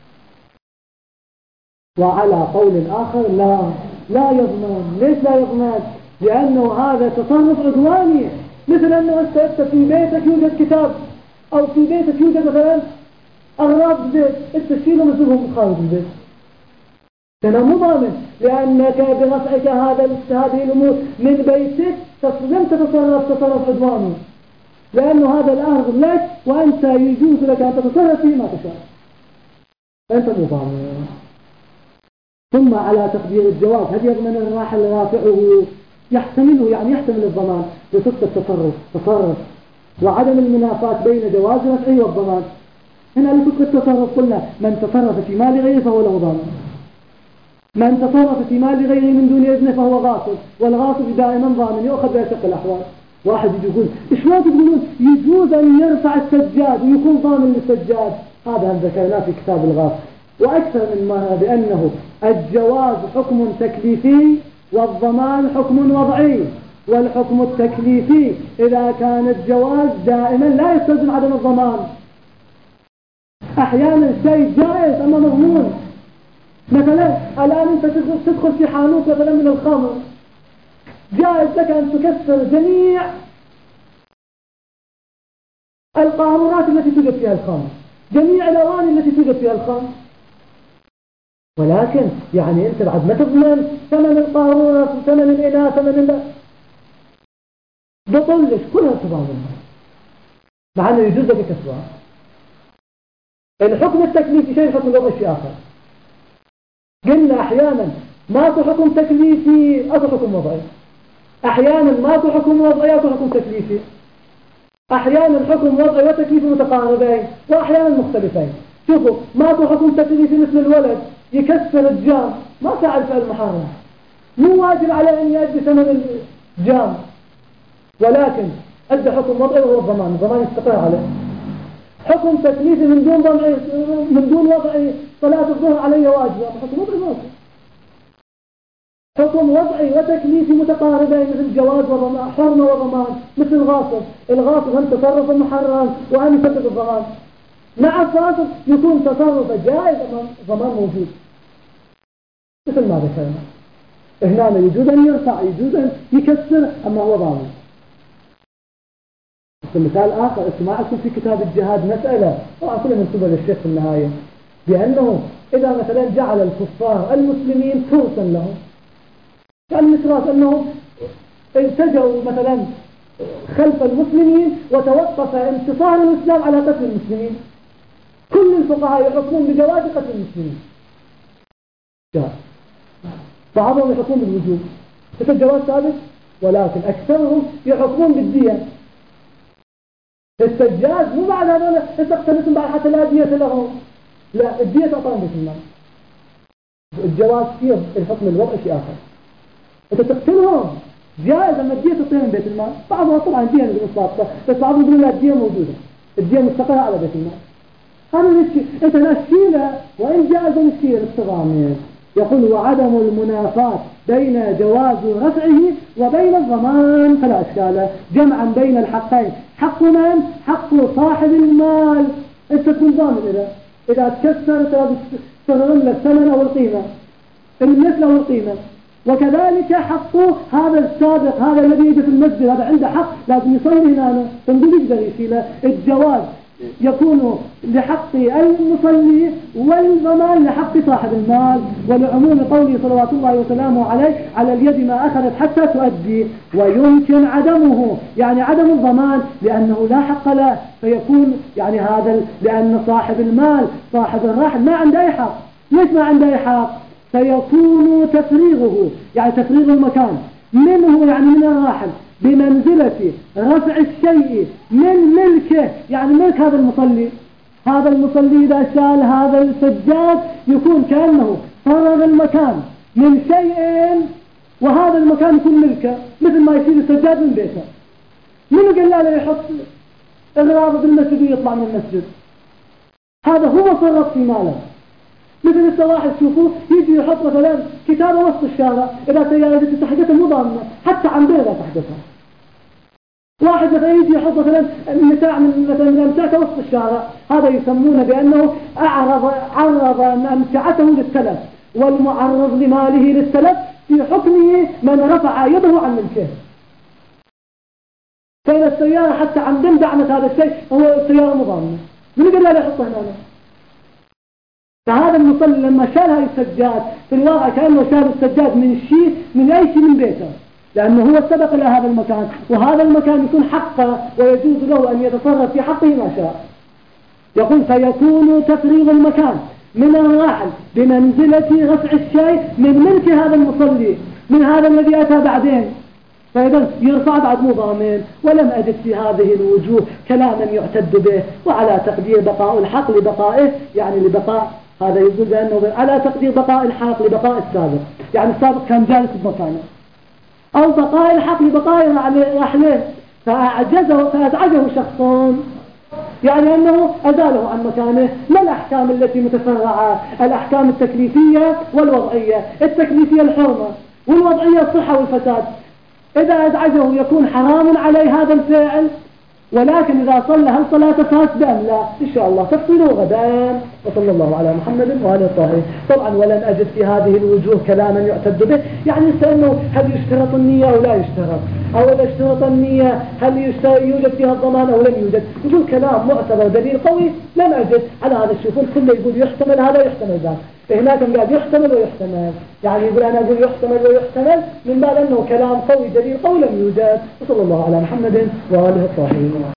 وعلى قول آخر لا لا يضمن. ليش لا يضمن؟ لأنه هذا تصرف عدواني. مثل أنه أنت في بيتك يوجد كتاب أو في بيتك يوجد مثلا أغراض البيت، أنت تشيله وتجيبهم خارج البيت. أنا مو ضامن لأنك برفعك هذا هذه الأمور من بيتك لم تتصرف تصرف عدواني، لأنه هذا الأرض لك وأنت يجوز لك أن تتصرف فيه ما تشاء. أنت مو ضامن. ثم على تقدير الجواز هل يضمن الراحل رافعه؟ يحتمله، يعني يحتمل الضمان بصدق التصرف تصرف وعدم المنافاة بين جواز رفعه والضمان. هنا لصدق التصرف قلنا من تصرف في مال غيره فهو له ضامن. من تصرف في مال غيره من دون إذنه فهو غاصب، والغاصب دائما ضامن يؤخذ بأشق الأحوال. واحد يجي يقول إيش ما تقولون يجوز أن يرفع السجاد ويكون ضامن للسجاد؟ هذا هم ذكرناه في كتاب الغاصب. وأكثر من ما بأنه الجواز حكم تكليفي والضمان حكم وضعي. والحكم التكليفي إذا كان الجواز دائما لا يستلزم عدم الضمان. أحيانا شيء جائز أما مضمون. مثلا الآن أنت تدخل في حانوت مثلا من الخمر، جائز لك أن تكسر جميع القارورات التي توجد فيها الخمر، جميع الأواني التي توجد فيها الخمر، ولكن يعني أنت بعد ما تضمن ثمن القارورة، ثمن الإناء، ثمن ال بطلش كلها تضامنها، مع أنه يجوز لك كسرها. الحكم التكليفي شيء، الحكم الوضعي شيء آخر. قلنا أحيانا ماكو حكم تكليفي أو حكم وضعي، أحيانا ماكو حكم وضعي أو حكم تكليفي، أحيانا حكم وضعي وتكليفي متقاربين وأحيانا مختلفين. شوفوا ماكو حكم تكليفي مثل الولد يكسر الجام ما فعل فعل محرم، مو واجب عليه أن يؤدي ثمن الجام، ولكن أدى حكم وضعي وهو الضمان، الضمان يستقر عليه. حكم تكليفي من دون ضمعي من دون وضعي صلاة الظهر علي واجبة، حكم وضعي واجب. حكم وضعي وتكليفي متقاربين مثل جواز وضمان، حرمة وضمان، مثل الغاصب، الغاصب هم تصرف محرم وهم يسبب الضمان. مع الغاصب يكون تصرف جائز أمام ضمان موجود مثل ما ذكرنا. هنا يجوز أن يرفع، يجوز أن يكسر، أما هو ضامن. مثال آخر اسمعكم في كتاب الجهاد مسألة طبعا كلها منسوبة للشيخ في النهاية، بأنه إذا مثلا جعل الكفار المسلمين فرسا لهم، يعني مثل أنهم التجوا مثلا خلف المسلمين وتوقف انتصار الإسلام على قتل المسلمين، كل الفقهاء يحكمون بجواز قتل المسلمين، بعضهم يحكمون بالوجوب مثل الجواز ثابت، ولكن أكثرهم يحكمون بالدية. السجاج مو بعد هذول استقتلتهم بعد حتى لا دية لهم، لا الدية تعطون بيت المال. الجواز فيه الحكم الوضعي شيء آخر، أنت تقتلهم جائز أما الدية تعطيهم من بيت المال. بعضها طبعا دية بالمصابة، بس بعضهم يقولون لا الدية موجودة، الدية مستقرة على بيت المال. هذا نشي أنت لا تشيله وإن جائز نشيله الاستضامن. يقول وعدم المنافاة بين جواز رفعه وبين الضمان فلا إشكال، جمعا بين الحقين. حق من؟ حق صاحب المال، أنت تكون ضامن إذا إذا تكسر تستغرم لك الثمن أو القيمة، المثل أو القيمة. وكذلك حق هذا السابق، هذا الذي يجي في المسجد، هذا عنده حق لازم يصلي هنا، فنقول يقدر يشيله. الجواز يكون لحق المصلي والضمان لحق صاحب المال، ولعموم قوله صلوات الله وسلامه عليه على اليد ما أخذت حتى تؤدي. ويمكن عدمه يعني عدم الضمان لأنه لا حق له، فيكون يعني هذا لأن صاحب المال صاحب الراحل ما عنده أي حق. ليش ما عنده أي حق؟ فيكون تفريغه يعني تفريغ المكان منه يعني من الراحل بمنزلة رفع الشيء من ملكه، يعني ملك هذا المصلي. هذا المصلي إذا شال هذا السجاد يكون كأنه فرغ المكان من شيء، وهذا المكان يكون ملكه، مثل ما يشيل السجاد من بيته. منو قال له يحط الرابط المسجد ويطلع من المسجد؟ هذا هو صرف في ماله. مثل السواحل تشوفوه يجي يحط مثلا كتابة وسط الشارع، إذا سيارة تحدثها مو ضامنة حتى عن بيضة تحدثها. واحد مثلا يجي يحط مثلا متاع من مثلا من أمتعته وسط الشارع، هذا يسمونه بأنه أعرض عرض أمتعته للتلف، والمعرض لماله للتلف في حكمه من رفع يده عن ملكه. فإن السيارة حتى عن دم دعمت هذا الشيء هو السيارة مضامنة، من يقول لا يحطه هنا؟ فهذا المصلي لما شال هاي السجاد في الواقع كأنه شال السجاد من شيء من أي شيء من بيته، لأنه هو سبق إلى هذا المكان، وهذا المكان يكون حقه ويجوز له أن يتصرف في حقه ما شاء. يقول فيكون تفريغ المكان من الراحل بمنزلة رفع الشيء من ملك هذا المصلي، من هذا الذي أتى بعدين. فإذا يرفع بعد مو ضامن. ولم أجد في هذه الوجوه كلاما يعتد به، وعلى تقدير بقاء الحق لبقائه، يعني لبقاء هذا يقول بأنه على تقدير بقاء الحق لبقاء السابق، يعني السابق كان جالس بمكانه، أو بقاء الحق لبقاء رحله فأعجزه فأزعجه شخص، يعني أنه أزاله عن مكانه. ما الأحكام التي متفرعة؟ الأحكام التكليفية والوضعية. التكليفية الحرمة، والوضعية الصحة والفساد. إذا أزعجه يكون حرام عليه هذا الفعل، ولكن إذا صلى هل صلاة فاسدة أم لا؟ إن شاء الله تفصيله غدا. وصلى الله على محمد وآله الطاهرين. طبعا ولن أجد في هذه الوجوه كلاما يعتد به، يعني يسألنه هل يشترط النية أو لا يشترط، أو إذا اشترط النية هل يوجد فيها الضمان أو لم يوجد. يقول كلام معتبر دليل قوي لم أجد على هذا الشيء. الكل يقول يحتمل هذا ويحتمل ذاك، هناك قال يحتمل ويحتمل، يعني يقول أنا أقول يحتمل ويحتمل من باب أنه كلام قوي دليل قوي لم يوجد. وصلى الله على محمد وآله الطاهرين.